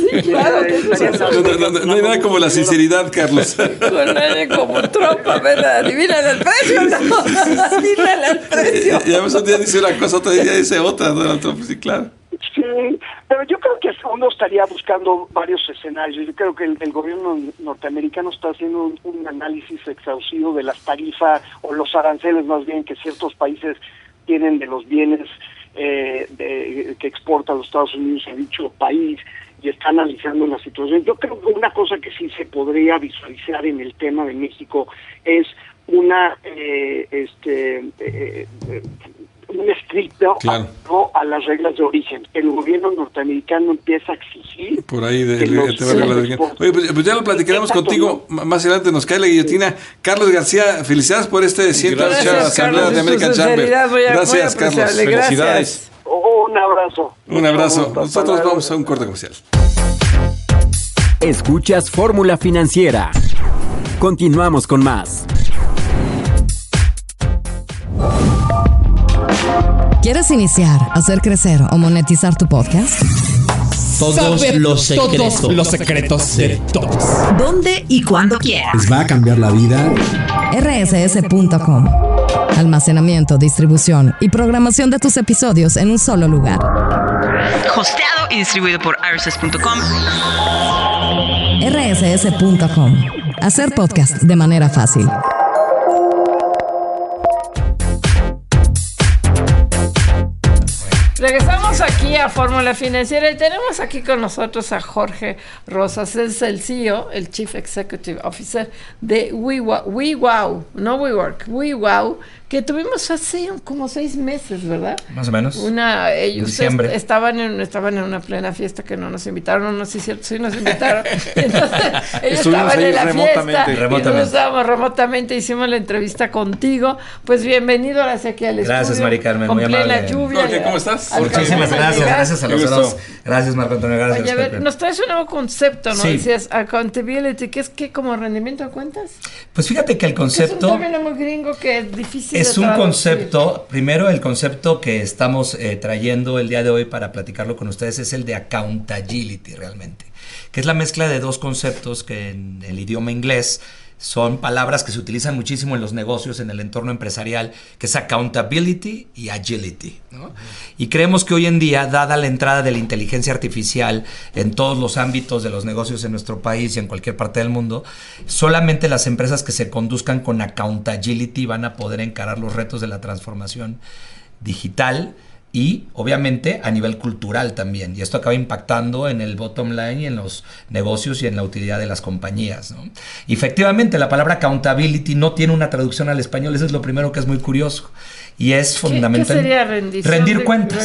No hay nada como la sinceridad, Carlos. No hay nadie como Trump. A ver, adivinan el precio. Adivinan el precio. Y además un día dice una cosa, otro día dice otra, Donald Trump, sí, claro. Sí, pero yo creo que uno estaría buscando varios escenarios. Yo creo que el gobierno norteamericano está haciendo un análisis exhaustivo de las tarifas o los aranceles más bien que ciertos países tienen de los bienes que exporta a los Estados Unidos a dicho país, y está analizando la situación. Yo creo que una cosa que sí se podría visualizar en el tema de México es un estricto a las reglas de origen. El gobierno norteamericano empieza a exigir por ahí Oye, pues ya lo platicaremos contigo más adelante. Nos cae la guillotina. Carlos García, felicidades por este 100 Asamblea de American Chamber. Gracias, Carlos. Felicidades. Un abrazo. Un abrazo. Nosotros vamos a un corte comercial. Escuchas Fórmula Financiera. Continuamos con más. ¿Quieres iniciar, hacer crecer o monetizar tu podcast? Todos los secretos de todos. ¿Dónde y cuándo quieras? ¿Les va a cambiar la vida? rss.com. Almacenamiento, distribución y programación de tus episodios en un solo lugar. Hosteado y distribuido por rss.com. rss.com. Hacer podcast de manera fácil. Regresamos aquí a Fórmula Financiera y tenemos aquí con nosotros a Jorge Rosas, es el CEO, el Chief Executive Officer de WeWow, no WeWork, WeWow, que tuvimos hace como 6 meses, ¿verdad? Más o menos. Ellos diciembre. estaban en una plena fiesta que no nos invitaron, no sé si es cierto, sí nos invitaron. Entonces, ellos estaban en la fiesta. Nosotros estábamos remotamente, hicimos la entrevista contigo. Pues bienvenido ahora sí aquí al estudio. Gracias, Mari Carmen, muy amable. Con plena lluvia. Jorge, ¿cómo estás? Muchísimas gracias a los dos. Gracias, Marco Antonio. Gracias. Oye, a ver, nos traes un nuevo concepto, ¿no? Sí. Decías accountability, que es que como rendimiento de cuentas. Pues fíjate que el concepto es un término muy gringo que es difícil. Es un concepto, primero el concepto que estamos trayendo el día de hoy para platicarlo con ustedes es el de accountability realmente, que es la mezcla de dos conceptos que en el idioma inglés son palabras que se utilizan muchísimo en los negocios, en el entorno empresarial, que es accountability y agility, ¿no? Y creemos que hoy en día, dada la entrada de la inteligencia artificial en todos los ámbitos de los negocios en nuestro país y en cualquier parte del mundo, solamente las empresas que se conduzcan con accountability van a poder encarar los retos de la transformación digital y obviamente a nivel cultural también, y esto acaba impactando en el bottom line y en los negocios y en la utilidad de las compañías, ¿no? Y efectivamente la palabra accountability no tiene una traducción al español, eso es lo primero que es muy curioso, y es fundamental. ¿Qué sería rendir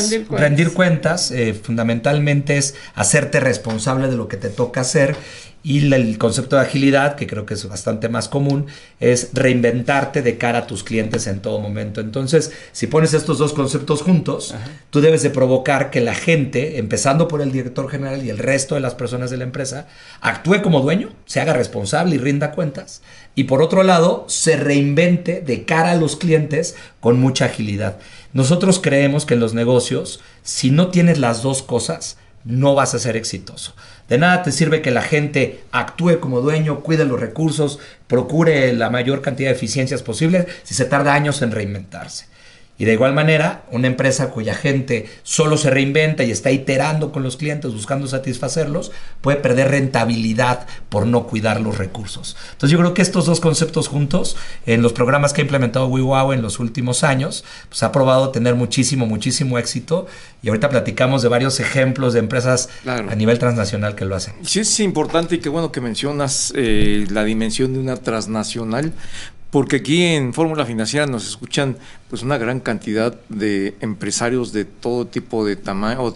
cuentas, fundamentalmente es hacerte responsable de lo que te toca hacer. Y el concepto de agilidad, que creo que es bastante más común, es reinventarte de cara a tus clientes en todo momento. Entonces, si pones estos dos conceptos juntos, tú debes de provocar que la gente, empezando por el director general y el resto de las personas de la empresa, actúe como dueño, se haga responsable y rinda cuentas. Y por otro lado, se reinvente de cara a los clientes con mucha agilidad. Nosotros creemos que en los negocios, si no tienes las dos cosas, no vas a ser exitoso. De nada te sirve que la gente actúe como dueño, cuide los recursos, procure la mayor cantidad de eficiencias posibles si se tarda años en reinventarse. Y de igual manera, una empresa cuya gente solo se reinventa y está iterando con los clientes buscando satisfacerlos, puede perder rentabilidad por no cuidar los recursos. Entonces yo creo que estos dos conceptos juntos, en los programas que ha implementado WeWow en los últimos años, pues ha probado tener muchísimo éxito, y ahorita platicamos de varios ejemplos de empresas a nivel transnacional que lo hacen. Sí, es importante y qué bueno que mencionas la dimensión de una transnacional, porque aquí en Fórmula Financiera nos escuchan pues una gran cantidad de empresarios de todo tipo de tamaño,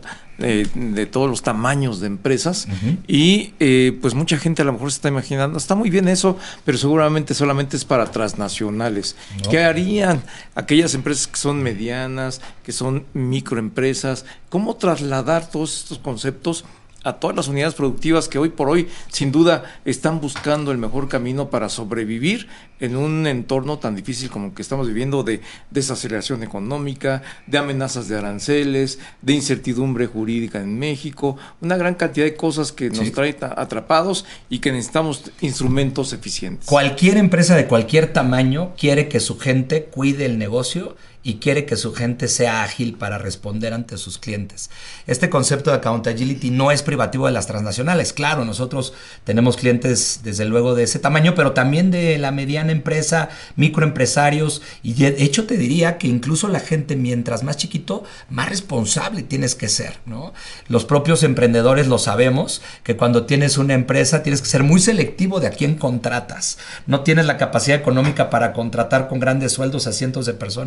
de todos los tamaños de empresas, y pues mucha gente a lo mejor se está imaginando, está muy bien eso, pero seguramente solamente es para transnacionales. ¿No? ¿Qué harían aquellas empresas que son medianas, que son microempresas? ¿Cómo trasladar todos estos conceptos a todas las unidades productivas que hoy por hoy sin duda están buscando el mejor camino para sobrevivir en un entorno tan difícil como el que estamos viviendo, de desaceleración económica, de amenazas de aranceles, de incertidumbre jurídica en México, una gran cantidad de cosas que nos traen atrapados y que necesitamos instrumentos eficientes? Cualquier empresa de cualquier tamaño quiere que su gente cuide el negocio y quiere que su gente sea ágil para responder ante sus clientes. Este concepto de accountability no es privativo de las transnacionales. Claro, nosotros tenemos clientes desde luego de ese tamaño, pero también de la mediana empresa, microempresarios, y de hecho te diría que incluso la gente, mientras más chiquito, más responsable tienes que ser, ¿no? Los propios emprendedores lo sabemos, que cuando tienes una empresa tienes que ser muy selectivo de a quién contratas. No tienes la capacidad económica para contratar con grandes sueldos a cientos de personas,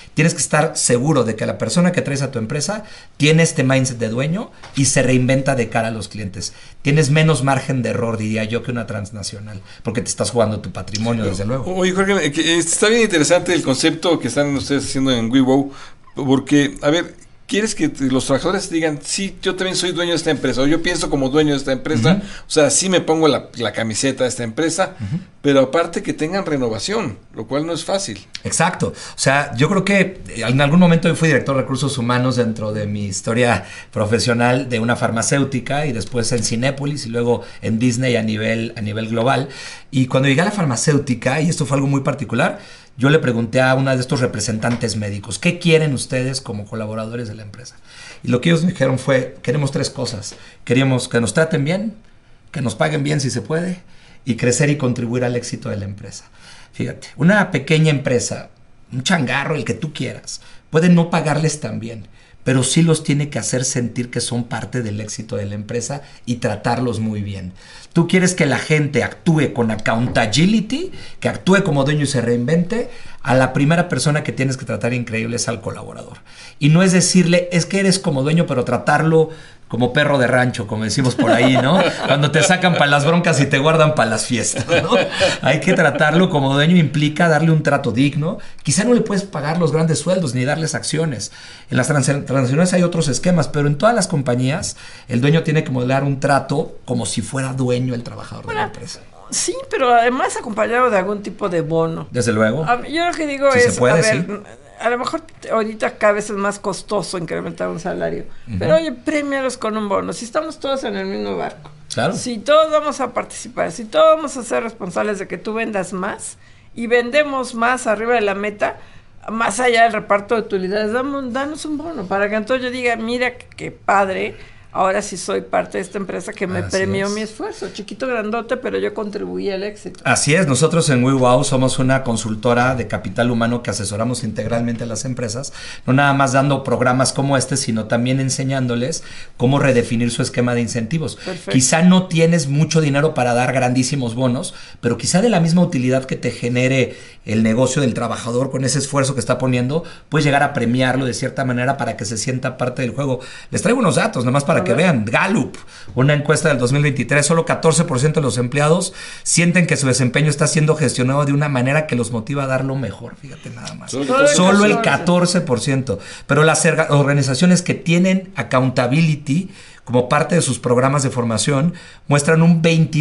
Tienes que estar seguro de que la persona que traes a tu empresa tiene este mindset de dueño y se reinventa de cara a los clientes. Tienes menos margen de error, diría yo, que una transnacional, porque te estás jugando tu patrimonio, desde luego. Oye, Jorge, está bien interesante el concepto que están ustedes haciendo en WeWow, porque, a ver, ¿quieres que los trabajadores digan, sí, yo también soy dueño de esta empresa, o yo pienso como dueño de esta empresa, o sea, sí me pongo la camiseta de esta empresa, pero aparte que tengan renovación, lo cual no es fácil. Exacto. O sea, yo creo que en algún momento yo fui director de recursos humanos dentro de mi historia profesional de una farmacéutica y después en Cinépolis y luego en Disney a nivel global. Y cuando llegué a la farmacéutica, y esto fue algo muy particular, yo le pregunté a uno de estos representantes médicos, ¿qué quieren ustedes como colaboradores de la empresa? Y lo que ellos me dijeron fue, queremos 3 cosas. Queríamos que nos traten bien, que nos paguen bien si se puede, y crecer y contribuir al éxito de la empresa. Fíjate, una pequeña empresa, un changarro, el que tú quieras, puede no pagarles tan bien, pero sí los tiene que hacer sentir que son parte del éxito de la empresa y tratarlos muy bien. Tú quieres que la gente actúe con accountability, que actúe como dueño y se reinvente. A la primera persona que tienes que tratar increíble es al colaborador. Y no es decirle, es que eres como dueño, pero tratarlo como perro de rancho, como decimos por ahí, ¿no? Cuando te sacan para las broncas y te guardan para las fiestas, ¿no? Hay que tratarlo como dueño, implica darle un trato digno. Quizá no le puedes pagar los grandes sueldos ni darles acciones. En las transnacionales hay otros esquemas, pero en todas las compañías el dueño tiene que modelar un trato como si fuera dueño el trabajador de la empresa. Sí, pero además acompañado de algún tipo de bono. Desde luego. Yo lo que digo si es, se puede, a ver, sí. A lo mejor ahorita cada vez es más costoso incrementar un salario, pero oye, premialos con un bono. Si estamos todos en el mismo barco, claro. Si todos vamos a participar, si todos vamos a ser responsables de que tú vendas más y vendemos más arriba de la meta, más allá del reparto de utilidades, danos un bono para que entonces yo diga, mira qué padre, ahora sí soy parte de esta empresa que me premió mi esfuerzo, chiquito, grandote, pero yo contribuí al éxito. Así es, nosotros en WeWow somos una consultora de capital humano que asesoramos integralmente a las empresas, no nada más dando programas como este, sino también enseñándoles cómo redefinir su esquema de incentivos. Perfecto. Quizá no tienes mucho dinero para dar grandísimos bonos, pero quizá de la misma utilidad que te genere el negocio del trabajador con ese esfuerzo que está poniendo, puedes llegar a premiarlo de cierta manera para que se sienta parte del juego. Les traigo unos datos, nada más para que vean. Gallup, una encuesta del 2023, solo 14% de los empleados sienten que su desempeño está siendo gestionado de una manera que los motiva a dar lo mejor. Fíjate nada más. Solo el 14%. Pero las organizaciones que tienen accountability como parte de sus programas de formación muestran un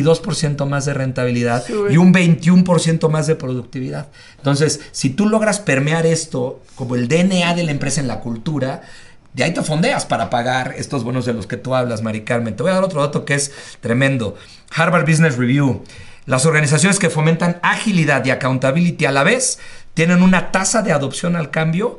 22% más de rentabilidad y un 21% más de productividad. Entonces, si tú logras permear esto como el DNA de la empresa en la cultura, de ahí te fondeas para pagar estos bonos de los que tú hablas, Mari Carmen. Te voy a dar otro dato que es tremendo. Harvard Business Review. Las organizaciones que fomentan agilidad y accountability a la vez tienen una tasa de adopción al cambio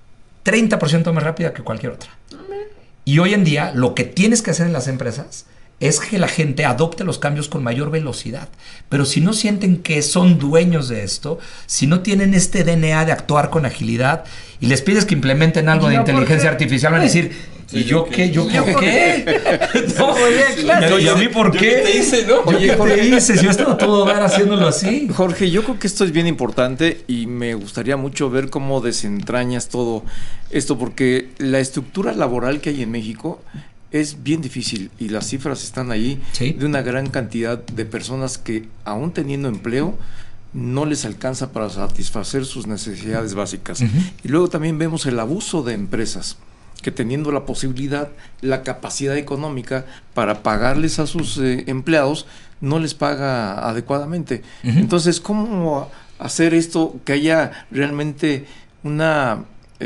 30% más rápida que cualquier otra. Y hoy en día lo que tienes que hacer en las empresas es que la gente adopte los cambios con mayor velocidad. Pero si no sienten que son dueños de esto, si no tienen este DNA de actuar con agilidad y les pides que implementen algo de inteligencia artificial, van a decir, ¿y yo qué? ¿Yo qué? No, ¿y a mí por qué? ¿Yo qué te hice, no? ¿Yo qué te hice? Si yo estaba todo dar haciéndolo así. Jorge, yo creo que esto es bien importante y me gustaría mucho ver cómo desentrañas todo esto, porque la estructura laboral que hay en México es bien difícil y las cifras están ahí, ¿sí?, de una gran cantidad de personas que aún teniendo empleo no les alcanza para satisfacer sus necesidades básicas. Y luego también vemos el abuso de empresas que teniendo la posibilidad, la capacidad económica para pagarles a sus empleados, no les paga adecuadamente. Entonces, ¿cómo hacer esto que haya realmente una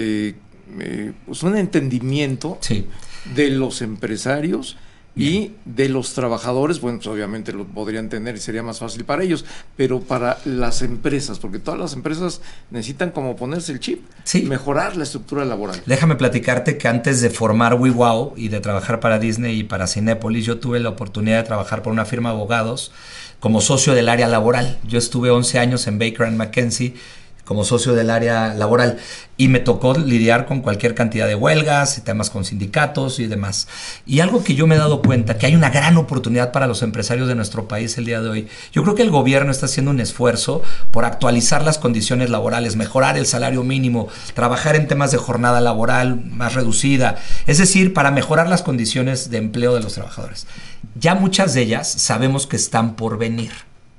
pues un entendimiento de los empresarios y de los trabajadores? Bueno, pues obviamente lo podrían tener y sería más fácil para ellos, pero para las empresas, porque todas las empresas necesitan como ponerse el chip, mejorar la estructura laboral. Déjame platicarte que antes de formar WeWow y de trabajar para Disney y para Cinépolis, yo tuve la oportunidad de trabajar por una firma de abogados como socio del área laboral. Yo estuve 11 años en Baker & McKenzie como socio del área laboral, y me tocó lidiar con cualquier cantidad de huelgas, temas con sindicatos y demás. Y algo que yo me he dado cuenta, que hay una gran oportunidad para los empresarios de nuestro país el día de hoy. Yo creo que el gobierno está haciendo un esfuerzo por actualizar las condiciones laborales, mejorar el salario mínimo, trabajar en temas de jornada laboral más reducida, es decir, para mejorar las condiciones de empleo de los trabajadores. Ya muchas de ellas sabemos que están por venir.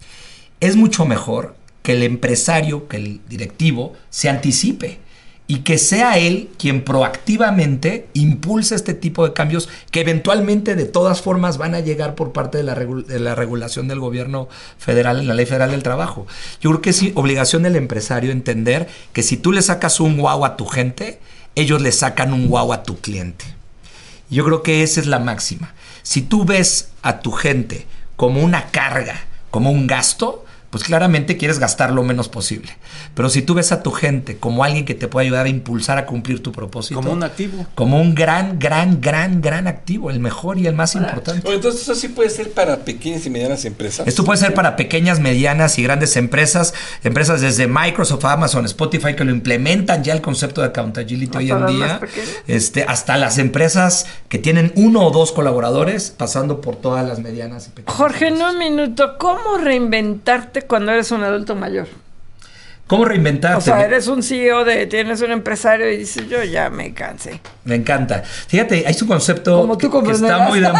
Es mucho mejor que el empresario, que el directivo, se anticipe y que sea él quien proactivamente impulse este tipo de cambios que eventualmente de todas formas van a llegar por parte de la regulación del gobierno federal en la Ley Federal del Trabajo. Yo creo que es obligación del empresario entender que si tú le sacas un guau a tu gente, ellos le sacan un guau a tu cliente. Yo creo que esa es la máxima. Si tú ves a tu gente como una carga, como un gasto, pues claramente quieres gastar lo menos posible. Pero si tú ves a tu gente como alguien que te puede ayudar a impulsar a cumplir tu propósito. Como un activo. Como un gran activo, el mejor y el más importante. Entonces eso sí puede ser para pequeñas y medianas empresas. Esto puede ser para pequeñas, medianas y grandes empresas desde Microsoft, Amazon, Spotify, que lo implementan ya el concepto de accountability hoy en día. Hasta las empresas que tienen 1 o 2 colaboradores, pasando por todas las medianas y pequeñas. Jorge, en un minuto, ¿cómo reinventarte cuando eres un adulto mayor? ¿Cómo reinventarte? O sea, eres un CEO, tienes un empresario y dices, yo ya me cansé. Me encanta. Fíjate, hay un concepto que está muy de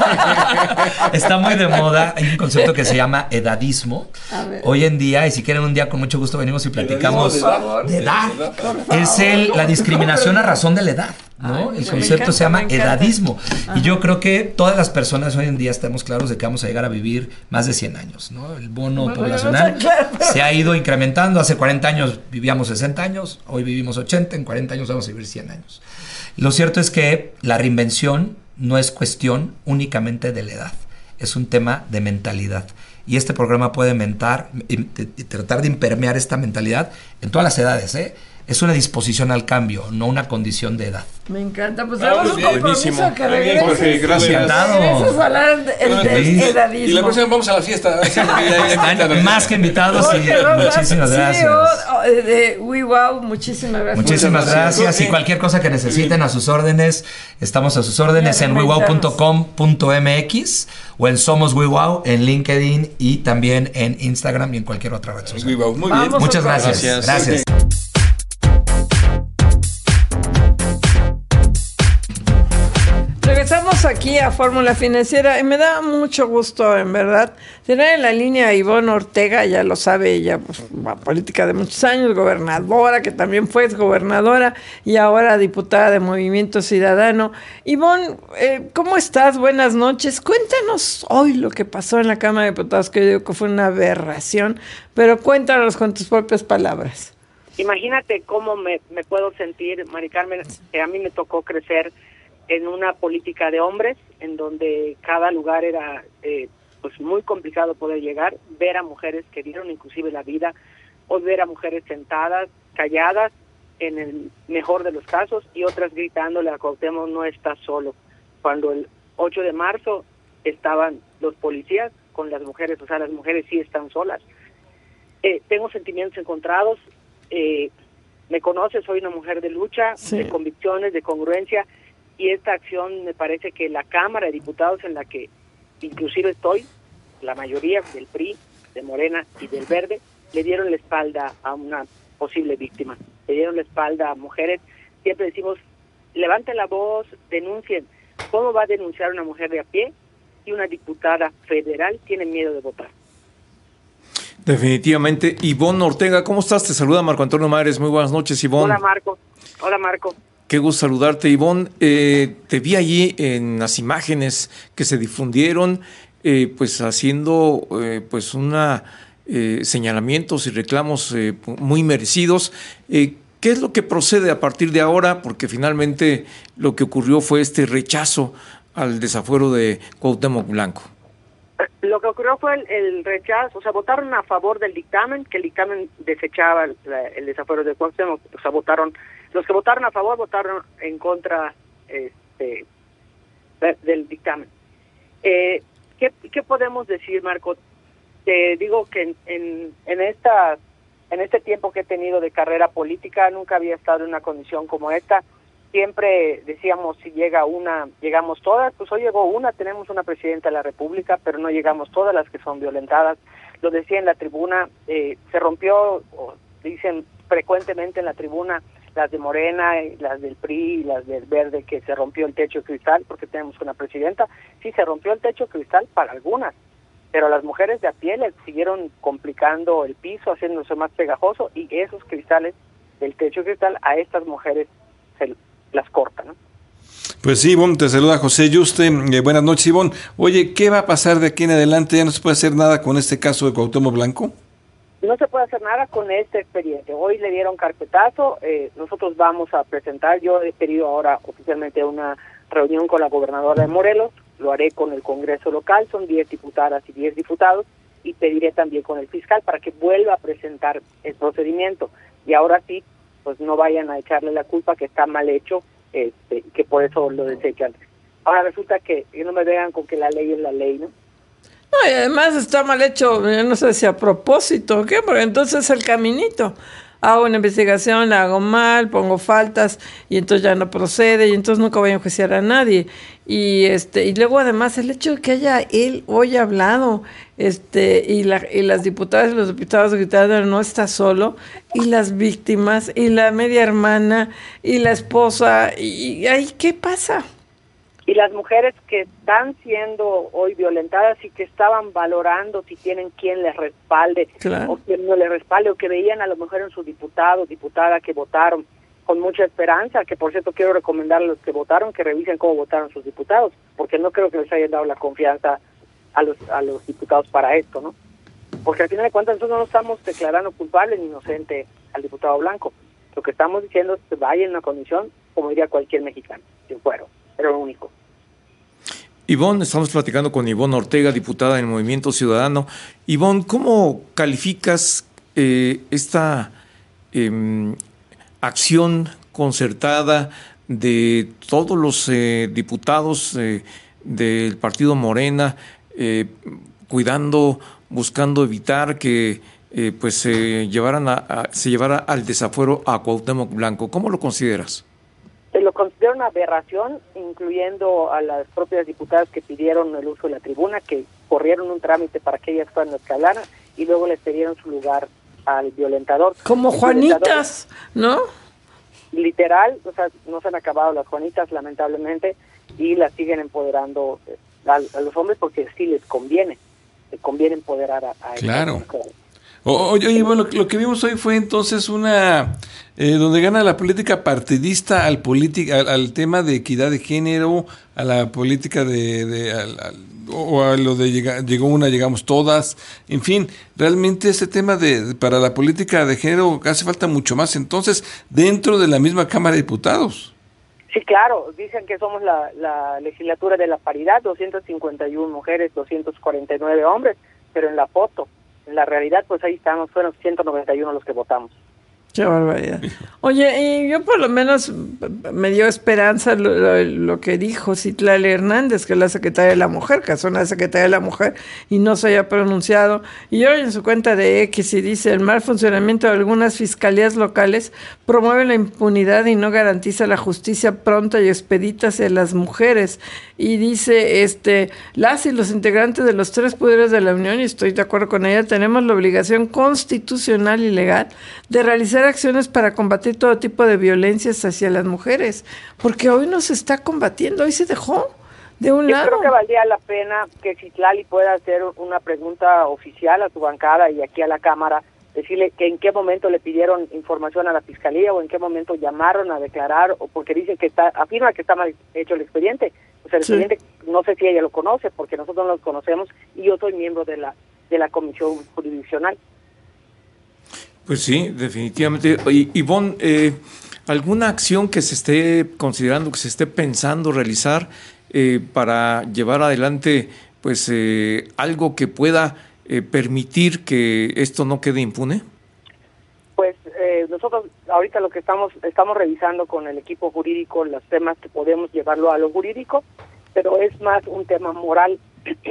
moda. Está muy de moda. Hay un concepto que se llama edadismo. Hoy en día, y si quieren un día con mucho gusto venimos y platicamos de edad. Es la discriminación a razón de la edad, ¿no? El concepto se llama edadismo. Y yo creo que todas las personas hoy en día estamos claros de que vamos a llegar a vivir más de 100 años, ¿no? El bono poblacional se ha ido incrementando. Hace 40 años vivíamos 60 años, hoy vivimos 80, en 40 años vamos a vivir 100 años. Lo cierto es que la reinvención no es cuestión únicamente de la edad, es un tema de mentalidad. Y este programa puede tratar de impermear esta mentalidad en todas las edades, ¿eh? Es una disposición al cambio, no una condición de edad. Me encanta, pues tenemos un compromiso que regreses. Jorge, gracias. Regresas a hablar del edadismo. Y la próxima vamos a la fiesta. Están más que invitados. Jorge y Rojas, muchísimas gracias. CEO de WeWow, muchísimas gracias. Muchísimas gracias. Y cualquier cosa que necesiten a sus órdenes, estamos a sus órdenes en wewow.com.mx o en Somos WeWow, en LinkedIn y también en Instagram y en cualquier otra red social. Muy bien. Muchas gracias. Gracias. Regresamos aquí a Fórmula Financiera y me da mucho gusto, en verdad, tener en la línea a Ivonne Ortega. Ya lo sabe, ella pues, política de muchos años, gobernadora, que también fue exgobernadora y ahora diputada de Movimiento Ciudadano. Ivonne, ¿cómo estás? Buenas noches. Cuéntanos hoy lo que pasó en la Cámara de Diputados, que yo digo que fue una aberración, pero cuéntanos con tus propias palabras. Imagínate cómo me puedo sentir, Mari Carmen, que a mí me tocó crecer en una política de hombres, en donde cada lugar era pues muy complicado poder llegar, ver a mujeres que dieron inclusive la vida, o ver a mujeres sentadas, calladas, en el mejor de los casos, y otras gritándole a Cuauhtémoc, no está solo. Cuando el 8 de marzo estaban los policías con las mujeres, o sea, las mujeres sí están solas. Tengo sentimientos encontrados, me conoces, soy una mujer de lucha, de convicciones, de congruencia, y esta acción me parece que la Cámara de Diputados, en la que inclusive estoy, la mayoría del PRI, de Morena y del Verde, le dieron la espalda a una posible víctima, le dieron la espalda a mujeres. Siempre decimos, levanten la voz, denuncien. ¿Cómo va a denunciar una mujer de a pie y una diputada federal tiene miedo de votar? Definitivamente. Ivonne Ortega, ¿cómo estás? Te saluda Marco Antonio Mares. Muy buenas noches, Ivonne. Hola, Marco. Qué gusto saludarte, Ivonne. Te vi allí en las imágenes que se difundieron, pues haciendo pues señalamientos y reclamos muy merecidos. ¿Qué es lo que procede a partir de ahora? Porque finalmente lo que ocurrió fue este rechazo al desafuero de Cuauhtémoc Blanco. Lo que ocurrió fue el rechazo, o sea, votaron a favor del dictamen, que el dictamen desechaba el desafuero de Cuauhtémoc, o sea, los que votaron a favor votaron en contra del dictamen. ¿Qué podemos decir, Marco? Te digo que en esta En este tiempo que he tenido de carrera política, nunca había estado en una condición como esta. Siempre decíamos, si llega una, llegamos todas. Pues hoy llegó una, tenemos una presidenta de la República, pero no llegamos todas las que son violentadas. Lo decía en la tribuna, se rompió, o dicen frecuentemente en la tribuna, las de Morena, las del PRI y las del Verde, que se rompió el techo de cristal porque tenemos una presidenta. Sí, se rompió el techo de cristal para algunas, pero las mujeres de a pie le siguieron complicando el piso, haciéndose más pegajoso, y esos cristales del techo de cristal a estas mujeres se las cortan, ¿no? Pues sí, Ivonne, te saluda José Yuste. Buenas noches, Ivonne. Oye, ¿qué va a pasar de aquí en adelante? ¿Ya no se puede hacer nada con este caso de Cuauhtémoc Blanco? No se puede hacer nada con este expediente. Hoy le dieron carpetazo, nosotros vamos a presentar, yo he pedido ahora oficialmente una reunión con la gobernadora de Morelos, lo haré con el Congreso local, son 10 diputadas y 10 diputados, y pediré también con el fiscal para que vuelva a presentar el procedimiento. Y ahora sí, pues no vayan a echarle la culpa que está mal hecho, que por eso lo desechan. Ahora resulta que no me vean con que la ley es la ley, ¿no? No, y además está mal hecho, yo no sé si a propósito o qué, porque entonces es el caminito. Hago una investigación, la hago mal, pongo faltas y entonces ya no procede y entonces nunca voy a enjuiciar a nadie. Y luego además el hecho de que haya él hoy hablado, y las diputadas y los diputados gritando no está solo, y las víctimas, y la media hermana, y la esposa, y ahí ¿qué pasa? Y las mujeres que están siendo hoy violentadas y que estaban valorando si tienen quien les respalde, claro, o quien no les respalde, o que veían a lo mejor en su diputado, diputada que votaron con mucha esperanza, que por cierto quiero recomendar a los que votaron que revisen cómo votaron sus diputados, porque no creo que les hayan dado la confianza a los diputados para esto, ¿no? Porque al final de cuentas nosotros no estamos declarando culpable ni inocente al diputado Blanco. Lo que estamos diciendo es que vaya en una condición, como diría cualquier mexicano, sin fuero, pero lo único. Ivonne, estamos platicando con Ivonne Ortega, diputada del Movimiento Ciudadano. Ivonne, ¿cómo calificas esta acción concertada de todos los diputados del partido Morena, buscando evitar que se llevara al desafuero a Cuauhtémoc Blanco? ¿Cómo lo consideras? Lo considero una aberración, incluyendo a las propias diputadas que pidieron el uso de la tribuna, que corrieron un trámite para que ellas fueran las que hablaran y luego les pidieron su lugar al violentador. Como Juanitas, ¿no? Literal, o sea, no se han acabado las Juanitas, lamentablemente, y las siguen empoderando a los hombres porque sí les conviene empoderar a claro. Oye, bueno, lo que vimos hoy fue entonces una donde gana la política partidista al tema de equidad de género, a la política o a lo de llegó una, llegamos todas, en fin, realmente ese tema para la política de género hace falta mucho más entonces dentro de la misma Cámara de Diputados. Sí, claro, dicen que somos la legislatura de la paridad, 251 mujeres, 249 hombres, pero en la foto, en la realidad, pues ahí estamos, fueron 191 los que votamos. Qué barbaridad. Oye, y yo por lo menos me dio esperanza lo que dijo Citlali Hernández, que es la secretaria de la Mujer, que es una secretaria de la Mujer y no se haya pronunciado. Y hoy en su cuenta de X y dice, el mal funcionamiento de algunas fiscalías locales promueve la impunidad y no garantiza la justicia pronta y expedita hacia las mujeres. Y dice, las y los integrantes de los 3 poderes de la Unión, y estoy de acuerdo con ella, tenemos la obligación constitucional y legal de realizar acciones para combatir todo tipo de violencias hacia las mujeres, porque hoy no se está combatiendo, hoy se dejó de un lado. Creo que valdría la pena que Citlali pueda hacer una pregunta oficial a su bancada y aquí a la Cámara, decirle que en qué momento le pidieron información a la Fiscalía o en qué momento llamaron a declarar, o porque dicen que afirma que está mal hecho el expediente. O sea, el expediente no sé si ella lo conoce, porque nosotros no lo conocemos y yo soy miembro de la Comisión Jurisdiccional. Pues sí, definitivamente. Ivonne, ¿alguna acción que se esté considerando, que se esté pensando realizar para llevar adelante pues algo que pueda permitir que esto no quede impune? Pues nosotros ahorita lo que estamos revisando con el equipo jurídico los temas que podemos llevarlo a lo jurídico, pero es más un tema moral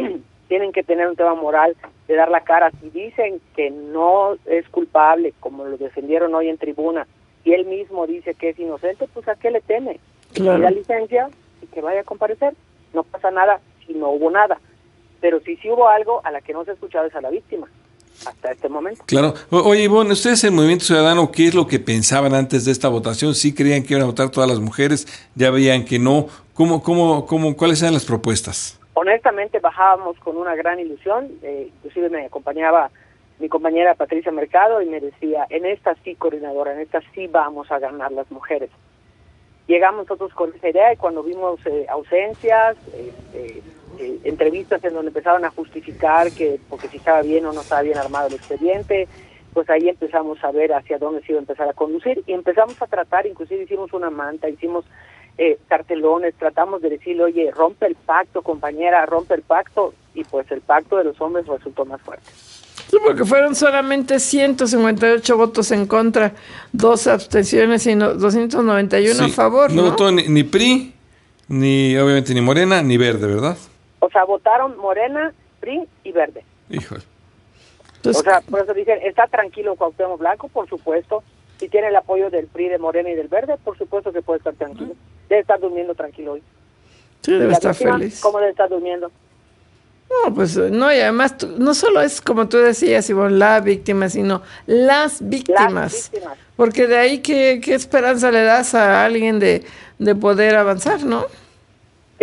tienen que tener un tema moral de dar la cara. Si dicen que no es culpable, como lo defendieron hoy en tribuna, y él mismo dice que es inocente, pues ¿a qué le teme? Claro. Y la licencia y que vaya a comparecer. No pasa nada si no hubo nada. Pero si sí hubo algo, a la que no se ha escuchado es a la víctima, hasta este momento. Claro. Oye, Ivonne, ustedes en Movimiento Ciudadano, ¿qué es lo que pensaban antes de esta votación? ¿Sí creían que iban a votar todas las mujeres? ¿Ya veían que no? ¿Cuáles eran las propuestas? Honestamente, bajábamos con una gran ilusión. Inclusive me acompañaba mi compañera Patricia Mercado y me decía, en esta sí, coordinadora, en esta sí vamos a ganar las mujeres. Llegamos nosotros con esa idea y cuando vimos ausencias, entrevistas en donde empezaron a justificar que porque si estaba bien o no estaba bien armado el expediente, pues ahí empezamos a ver hacia dónde se iba a empezar a conducir y empezamos a tratar, inclusive hicimos una manta, hicimos cartelones, tratamos de decirle, oye, rompe el pacto, compañera, rompe el pacto, y pues el pacto de los hombres resultó más fuerte. Sí, porque fueron solamente 158 votos en contra, 2 abstenciones y 291 a favor, ¿no? No votó ni PRI, ni obviamente ni Morena, ni Verde, ¿verdad? O sea, votaron Morena, PRI y Verde. Híjole. Entonces, o sea, por eso dicen, ¿está tranquilo Cuauhtémoc Blanco? Por supuesto. Si tiene el apoyo del PRI, de Morena y del Verde, por supuesto que puede estar tranquilo. Debe estar durmiendo tranquilo hoy. Sí, debe estar víctima, feliz. ¿Cómo debe estar durmiendo? No, pues no, y además no solo es como tú decías, Ivonne, la víctima, sino las víctimas. Porque de ahí, ¿qué esperanza le das a alguien de poder avanzar, no? Sí,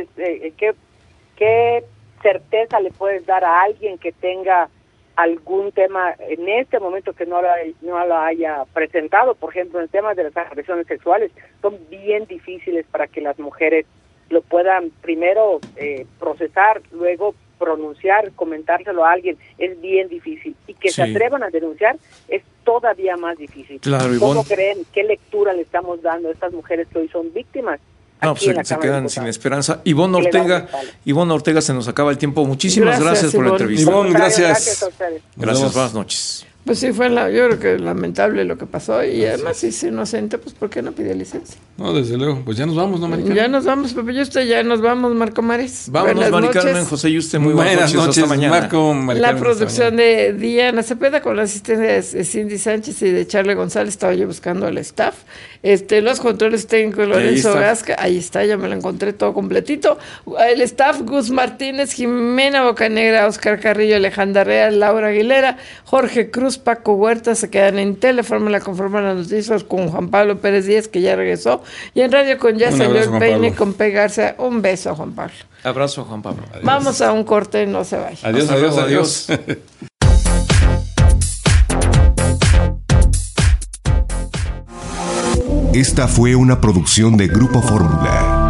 ¿qué certeza le puedes dar a alguien que tenga algún tema en este momento que no lo haya presentado? Por ejemplo, el tema de las agresiones sexuales son bien difíciles para que las mujeres lo puedan primero procesar, luego pronunciar, comentárselo a alguien, es bien difícil. Y que se atrevan a denunciar es todavía más difícil. Claro, ¿Cómo creen? ¿Qué lectura le estamos dando a estas mujeres que hoy son víctimas? No, pues se quedan sin esperanza. Ivonne Ortega, se nos acaba el tiempo. Muchísimas gracias por la entrevista. Ivonne, gracias. A ustedes. Gracias, buenas noches. Pues sí, yo creo que lamentable lo que pasó y además si es inocente, pues ¿por qué no pidió licencia? No, desde luego, pues ya nos vamos, ¿no, Maricarmen? Ya nos vamos, Pepe Yuste, ya nos vamos, Marco Maris. Vámonos, Maricarmen, José Yuste, muy buenas noches, hasta mañana. Marco, la producción de Diana Cepeda con la asistencia de Cindy Sánchez y de Charlie González, estaba yo buscando al staff. Los controles técnicos Lorenzo Gasca, ahí está, ya me lo encontré todo completito. El staff, Gus Martínez, Jimena Bocanegra, Oscar Carrillo, Alejandra Real, Laura Aguilera, Jorge Cruz, Paco Huerta, se quedan en Telefórmula, conforman las noticias con Juan Pablo Pérez Díaz, que ya regresó, y en Radio con Ya salió el peine con Pegarse. Un beso a Juan Pablo. Abrazo a Juan Pablo. Adiós. Vamos a un corte, no se vaya. Adiós, adiós. Esta fue una producción de Grupo Fórmula.